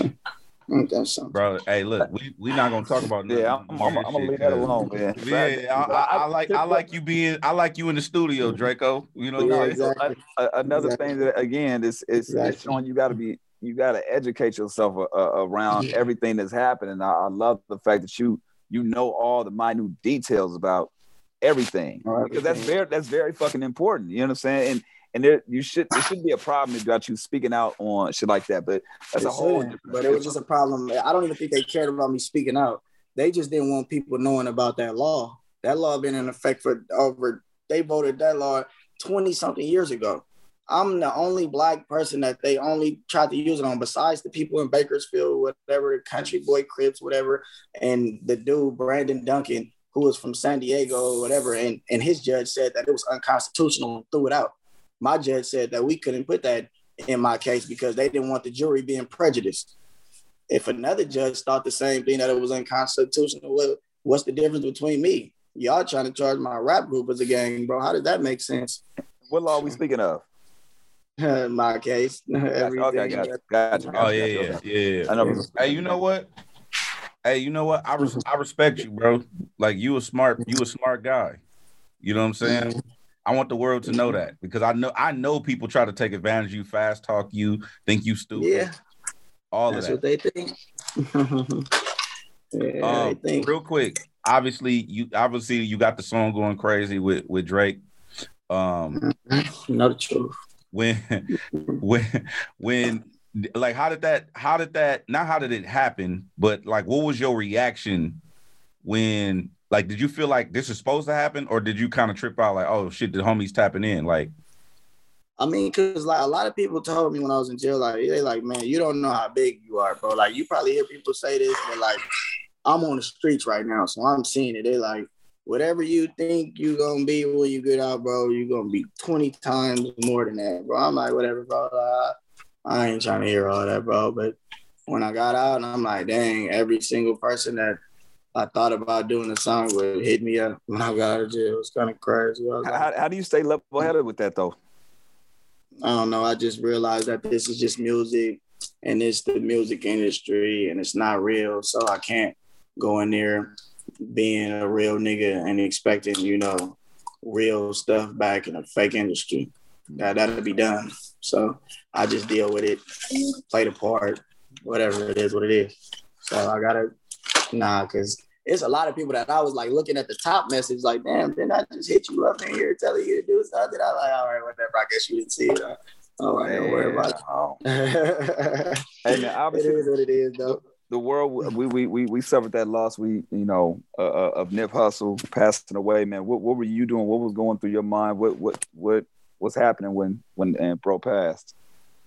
Bro, hey, look, we we not gonna talk about that. Yeah, I'm, I'm, I'm gonna leave that alone, man. Yeah, I, I, I like I like you being I like you in the studio, Draco. You know, yeah, exactly. I, another exactly. thing that again is is exactly. showing you got to be you got to educate yourself uh, around yeah. everything that's happening. I, I love the fact that you you know all the minute details about everything, oh, everything. because that's very that's very fucking important. You know what I'm saying? And And there, you should there shouldn't be a problem about you speaking out on shit like that. But that's it a whole. Different, but it was just a problem. I don't even think they cared about me speaking out. They just didn't want people knowing about that law. That law been in effect for over. They voted that law twenty something years ago. I'm the only black person that they only tried to use it on, besides the people in Bakersfield, whatever, Country Boy Crips, whatever, and the dude Brandon Duncan, who was from San Diego or whatever, and and his judge said that it was unconstitutional and threw it out. My judge said that we couldn't put that in my case because they didn't want the jury being prejudiced. If another judge thought the same thing, that it was unconstitutional, what, what's the difference between me? Y'all trying to charge my rap group as a gang, bro. How does that make sense? What law are we speaking of? My case. Everything. Okay, gotcha. Gotcha. Oh, yeah, yeah, yeah. I know. Hey, you know what? Hey, you know what? I, res- I respect you, bro. Like, you a smart, you a smart guy. You know what I'm saying? Mm-hmm. I want the world to know that, because I know I know people try to take advantage of you, fast talk you, think you stupid. Yeah, all That's of that. That's what they think. yeah, um, they think. Real quick, obviously you obviously you got the song going crazy with with Drake. Um, Not the truth. When when when like how did that how did that not how did it happen, but like what was your reaction when? Like, did you feel like this is supposed to happen, or did you kind of trip out like, oh shit, the homie's tapping in? Like, I mean, cause like a lot of people told me when I was in jail, like they like, man, you don't know how big you are, bro. Like, you probably hear people say this, but like, I'm on the streets right now, so I'm seeing it. They like, whatever you think you gonna be when you get out, bro, you gonna be twenty times more than that, bro. I'm like, whatever, bro. Like, I ain't trying to hear all that, bro. But when I got out, and I'm like, dang, every single person that I thought about doing a song, but it hit me up when I got out of jail. It was kind of crazy. I was How, like, how do you stay level-headed with that though? I don't know. I just realized that this is just music, and it's the music industry, and it's not real. So I can't go in there being a real nigga and expecting, you know, real stuff back in a fake industry. That that'll be done. So I just deal with it, play the part, whatever it is, what it is. So I gotta nah, cause it's a lot of people that I was like looking at the top message, like, damn, didn't I just hit you up in here telling you to do something? I'm like, all right, whatever. I guess you didn't see it. All right, don't worry about it. Oh. Hey man, obviously it is what it is, though. The world, we we we we suffered that loss. We you know uh, uh, of Nip Hussle passing away, man. What what were you doing? What was going through your mind? What what what was happening when when and bro passed?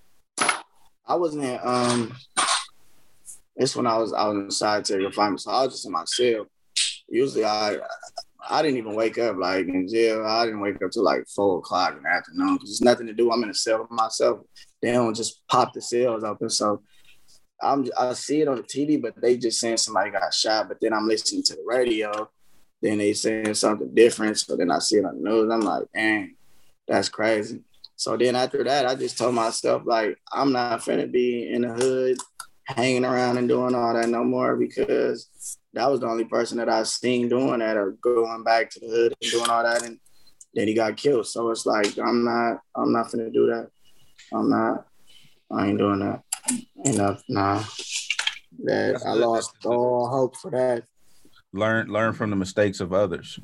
I wasn't in, um. It's when I was I was in solitary confinement, so I was just in my cell. Usually, I I didn't even wake up like in jail. I didn't wake up till like four o'clock in the afternoon because there's nothing to do. I'm in a cell with myself. They don't just pop the cells open, so I'm I see it on the T V, but they just saying somebody got shot. But then I'm listening to the radio, then they saying something different. So then I see it on the news. I'm like, dang, that's crazy. So then after that, I just told myself like, I'm not finna be in the hood, hanging around and doing all that no more, because that was the only person that I've seen doing that or going back to the hood and doing all that, and then he got killed. So it's like I'm not, I'm not finna do that. I'm not. I ain't doing that. Enough, nah. That That's I good. lost all hope for that. Learn, learn from the mistakes of others.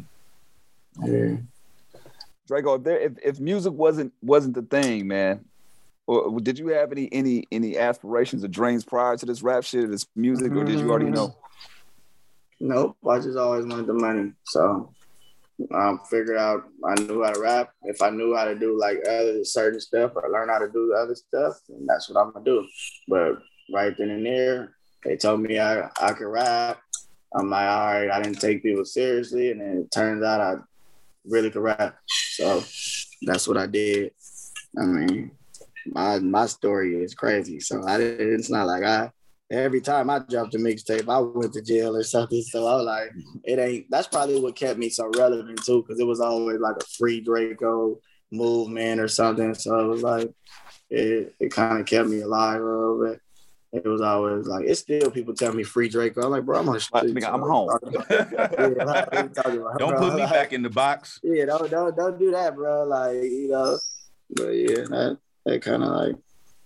Yeah. Draco, if there, if, if music wasn't wasn't the thing, man. Or did you have any any any aspirations or dreams prior to this rap shit or this music, or did you already know? Nope, I just always wanted the money. So I figured out I knew how to rap. If I knew how to do like other certain stuff or learn how to do the other stuff, then that's what I'm gonna do. But right then and there, they told me I, I could rap. I'm like, all right, I didn't take people seriously, and then it turns out I really could rap. So that's what I did. I mean, My my story is crazy. So I didn't, it's not like I, every time I dropped a mixtape, I went to jail or something. So I was like, it ain't, that's probably what kept me so relevant too, because it was always like a free Draco movement or something. So it was like, it, it kind of kept me alive a little bit. It was always like, it's still people tell me free Draco. I'm like, bro, I'm on the street. Like, I'm home. Yeah, like, what you talking about, don't bro? put me like, back in the box. Yeah, don't, don't, don't do that, bro. Like, you know, but yeah, that, that kind of like,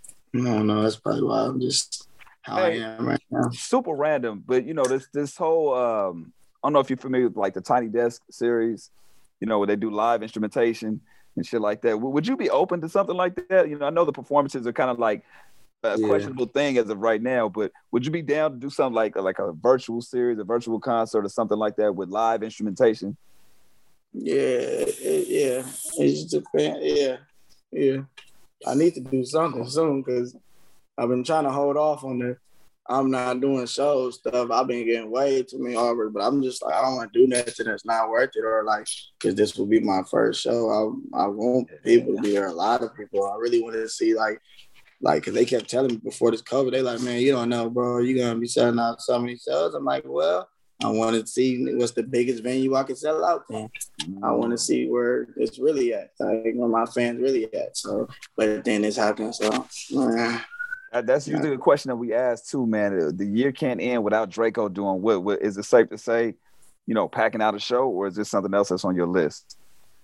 I don't know. That's probably why I'm just how hey, I am right now. Super random, but you know this this whole um, I don't know if you're familiar with like the Tiny Desk series, you know, where they do live instrumentation and shit like that. Would you be open to something like that? You know, I know the performances are kind of like a yeah. questionable thing as of right now, but would you be down to do something like like a virtual series, a virtual concert, or something like that with live instrumentation? Yeah, it, yeah, it just depends. Yeah, yeah. I need to do something soon because I've been trying to hold off on the I'm not doing show stuff. I've been getting way too many offers, but I'm just like, I don't want to do nothing that's not worth it, or like, because this will be my first show. I I want people to be there, a lot of people. I really wanted to see like, like, because they kept telling me before this COVID, they like, man, you don't know, bro, you're going to be selling out so many shows. I'm like, well, I want to see what's the biggest venue I can sell out to. I want to see where it's really at, like where my fans really at. So, but then this happened. So, uh, that's usually the question that we ask too, man. The year can't end without Draco doing what? What is it safe to say? You know, packing out a show, or is this something else that's on your list?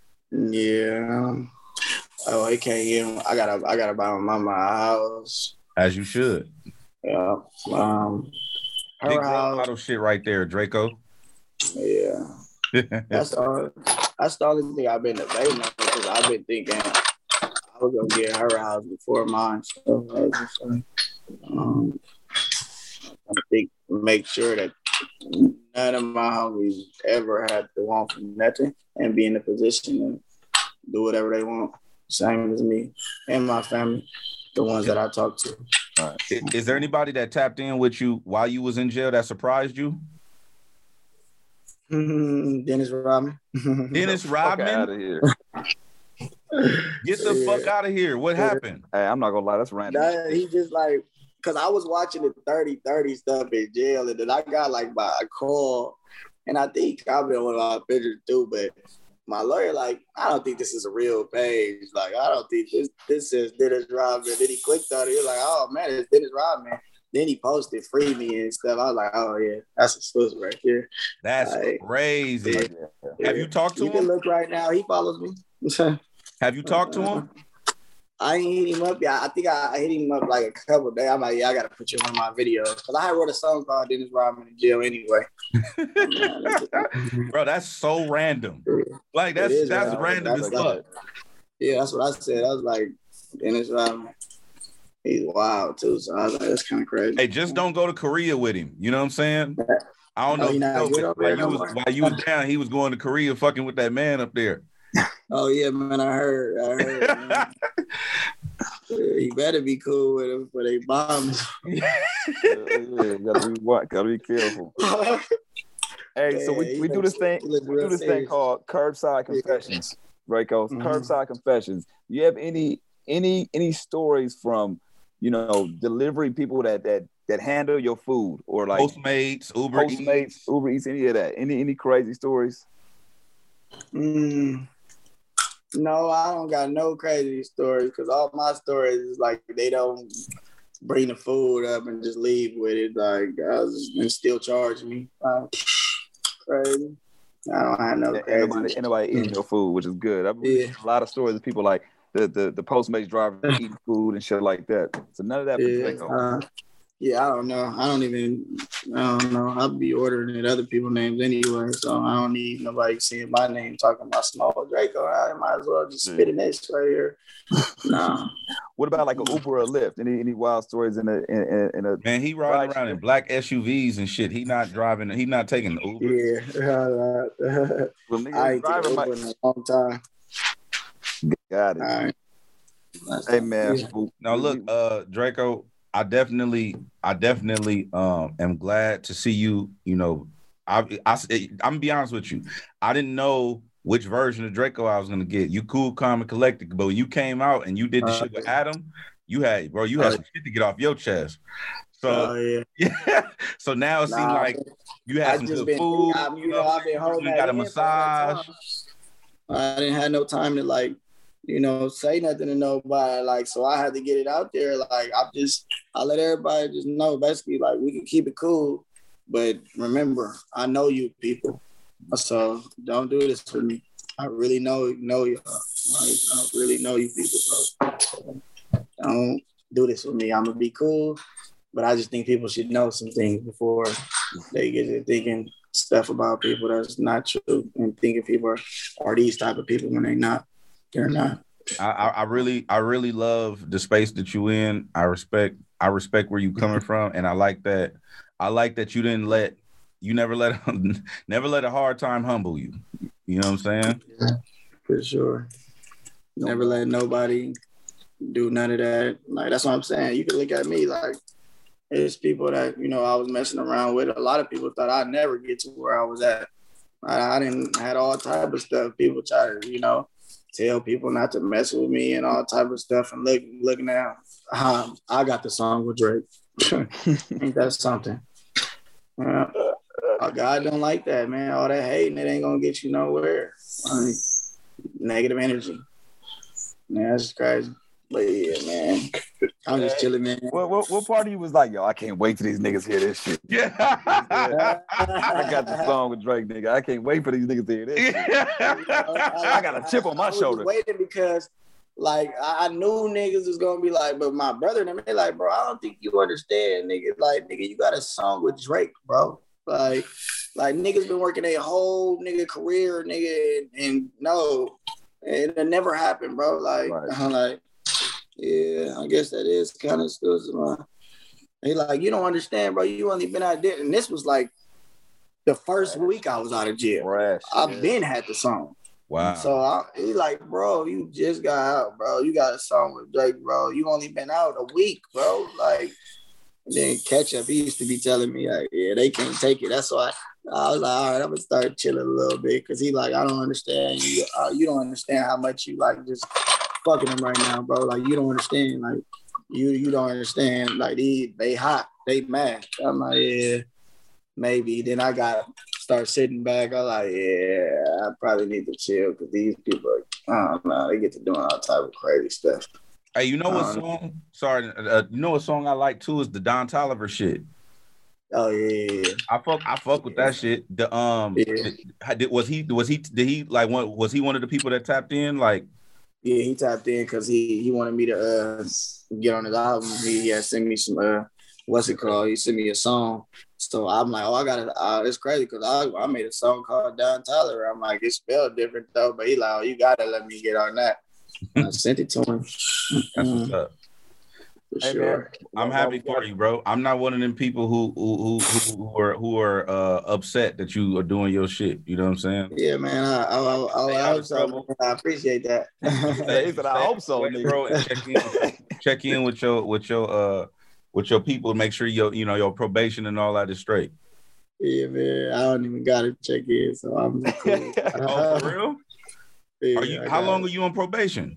Yeah. Oh, it can't end. I gotta, I gotta buy my mama a house. As you should. Yeah. Um. Big role model shit right there, Draco. Yeah. that's all. That's the only thing I've been debating on, because I've been thinking I was gonna get her house before mine. So I was just like, um, I think make sure that none of my homies ever had to want for nothing and be in a position to do whatever they want. Same as me and my family, the ones that I talk to. All right. Is, is there anybody that tapped in with you while you was in jail that surprised you? Mm-hmm. Dennis Rodman. Dennis Rodman? Out of here. Get the yeah. fuck out of here. What happened? Hey, I'm not gonna lie, that's random. Nah, he just like, because I was watching the thirty thirty stuff in jail, and then I got like my call, and I think I've been on my pictures too, but my lawyer, like, I don't think this is a real page. Like, I don't think this this says Dennis Rodman. Then he clicked on it. He was like, oh man, it's Dennis Rodman. Then he posted free me and stuff. I was like, oh yeah, that's a switch right there. That's like, crazy. Yeah. Have you talked to you him? You can look right now. He follows me. Have you talked to him? I ain't hit him up. Yeah, I think I, I hit him up like a couple of days. I'm like, yeah, I got to put you in one of my videos. Because I wrote a song called Dennis Rodman in Jail anyway. Bro, that's so random. Like, that's that's random as fuck. Yeah, that's what I said. I was like, Dennis Rodman. He's wild, too. So I was like, that's kind of crazy. Hey, just don't go to Korea with him. You know what I'm saying? I don't know. Oh, you know while, you was, while you was down, he was going to Korea fucking with that man up there. Oh, yeah, man. I heard. I heard, man. You better be cool with him for they bombs. yeah, yeah, gotta be what? Gotta be careful. Hey, yeah, so we, we do this thing. We do this serious. thing called Curbside Confessions, right, Coach? Mm-hmm. Curbside Confessions. Do you have any any any stories from, you know, delivery people that that that handle your food, or like Postmates, Uber Postmates, Eats. Uber Eats, any of that? Any any crazy stories? Mm. No, I don't got no crazy stories, because all my stories is like they don't bring the food up and just leave with it, like and still charge me. Like, crazy. I don't have no crazy. Anybody, anybody eating your food, which is good. I've yeah. a lot of stories of people like the the, the Postmates driver eating food and shit like that. So none of that. Yeah, uh, yeah, I don't know. I don't even. I don't know. I'll be ordering it other people's names anyway, so I don't need nobody seeing my name talking about Small Draco. I might as well just spit in this right here. Nah. What about like an Uber or a Lyft? Any any wild stories in a in, in a man? He riding around in black S U Vs and shit. He not driving. He not taking Uber. Yeah. well, I ain't driving Uber my... in a long time. Got it. All right. Hey man. Yeah. Now look, uh, Draco. I definitely, I definitely um, am glad to see you. You know, I, I, I'm gonna be honest with you. I didn't know which version of Draco I was gonna get. You cool, calm, and collected, but when you came out and you did the uh, shit with Adam, you had, bro, you had uh, some shit to get off your chest. So uh, yeah. yeah, so now it nah, seems like you had I some good been, food. I, you know, I've been holding you got a massage. I didn't have no time to like. You know, say nothing to nobody. Like, so I had to get it out there. Like, I just, I let everybody just know, basically, like, we can keep it cool. But remember, I know you people. So don't do this for me. I really know, know you. Like, I really know you people, bro. Don't do this with me. I'm going to be cool. But I just think people should know some things before they get to thinking stuff about people that's not true and thinking people are, are these type of people when they're not. They're not. I, I really, I really love the space that you in. I respect, I respect where you coming from, and I like that. I like that you didn't let, you never let, never let a hard time humble you. You know what I'm saying? Yeah, for sure. Never let nobody do none of that. Like that's what I'm saying. You can look at me like there's people that you know I was messing around with. A lot of people thought I'd never get to where I was at. I, I didn't had all type of stuff. People try to, you know. Tell people not to mess with me and all type of stuff. And look, look now, um, I got the song with Drake. Ain't that something? Uh, God don't like that, man. All that hating, it ain't gonna get you nowhere. I mean, negative energy. Man, that's crazy. But yeah, man. I'm just chilling, man. What, what what part of you was like, yo, I can't wait till these niggas hear this shit. Yeah. I got the song with Drake, nigga. I can't wait for these niggas to hear this shit. I got a chip on my I was shoulder. Waiting because, like, I, I knew niggas was gonna be like, but my brother and them, they like, bro, I don't think you understand, nigga. Like, nigga, you got a song with Drake, bro. Like, like niggas been working their whole nigga career, nigga, and, and no, it never happened, bro. Like, right. I'm like. Yeah, I guess that is kind of still some. He like, you don't understand, bro. You only been out there, and this was like the first Rash. week I was out of jail. Rash, I've yeah. been had the song. Wow. So I, he like, bro, you just got out, bro. You got a song with Drake, bro. You only been out a week, bro. Like, and then catch up. He used to be telling me, like, yeah, they can't take it. That's why I was like, all right, I'm gonna start chilling a little bit, cause he like, I don't understand you. Uh, you don't understand how much you like just. Fucking him right now, bro. Like, you don't understand. Like, you you don't understand. Like they they hot, they mad. I'm like, yeah, maybe. Then I got start sitting back. I'm like, yeah, I probably need to chill because these people, are, I don't know, they get to doing all type of crazy stuff. Hey, you know what Um, song? Sorry, uh, you know what song I like too is the Don Toliver shit. Oh yeah, I fuck, I fuck with that shit. The um, yeah. did, was he was he did he like one was he one of the people that tapped in? Like, yeah, he tapped in because he he wanted me to uh get on his album. He, he had sent me some uh what's it called? He sent me a song. So I'm like, oh, I got it. Uh, it's crazy because I, I made a song called Don Toliver. I'm like, it's spelled different though, but he like, oh, you gotta let me get on that. I sent it to him. that's what's up. For Hey, sure. man. I'm happy for you, bro. I'm not one of them people who who who, who are who are uh, upset that you are doing your shit. You know what I'm saying? Yeah, man. I I, I, I, Stay I out hope of so. trouble. Man. I appreciate that. He said, I hope so, Way, nigga. bro. And check in, check in with your with your uh with your people. Make sure your you know your probation and all that is straight. Yeah, man. I don't even gotta check in, so I'm cool. Oh, for real? Yeah, Are you? I How got long it. are you on probation?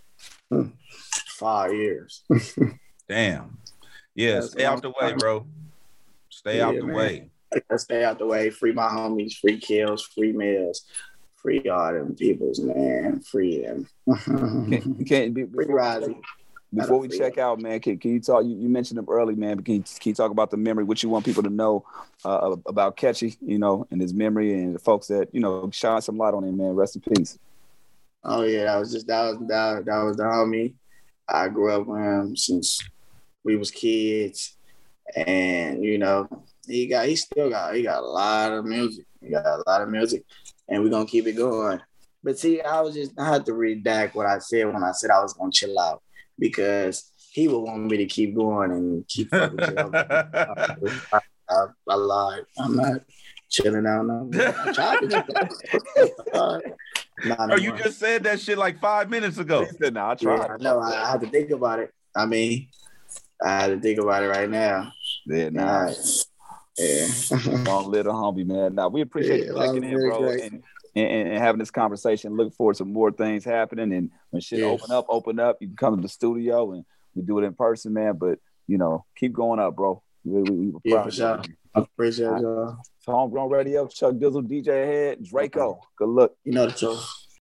Five years. Damn. Yeah, That's stay a out the long way, time. bro. Stay Yeah, out the man. way. I gotta stay out the way. Free my homies. Free kills. Free meals. Free all them peoples, man. Free them. Can't, can't be, Free before, Riley. before we check out, man, can, can you talk? You, you mentioned them early, man. But can you, can you talk about the memory? What you want people to know uh, about Catchy, you know, and his memory, and the folks that you know shine some light on him, man. Rest in peace. Oh yeah, that was just that was that, that was the homie. I grew up with him since we was kids, and you know he got he still got he got a lot of music. He got a lot of music, and we're gonna keep it going. But see, I was just I had to redact what I said when I said I was gonna chill out because he would want me to keep going and keep fucking chill. I, I, I lied. I'm not chilling out no more. I tried to chill out. Not Oh, you anymore. just said that shit like five minutes ago. He said, "Nah, I Yeah, tried." I know. I, I had to think about it. I mean, I had to think about it right now. Yeah, nah. Nah, yeah. Long little homie, man. Now we appreciate Yeah, you checking long in, live bro, Grace. and, and and having this conversation. Look forward to more things happening, and when shit Yeah. open up, open up. You can come to the studio and we do it in person, man. But you know, keep going up, bro. We, we, we were Yeah, proud for of sure. you. I appreciate All right. y'all. So Homegrown Radio, Chuck Dizzle, D J Head, Draco. Good luck. You know the truth.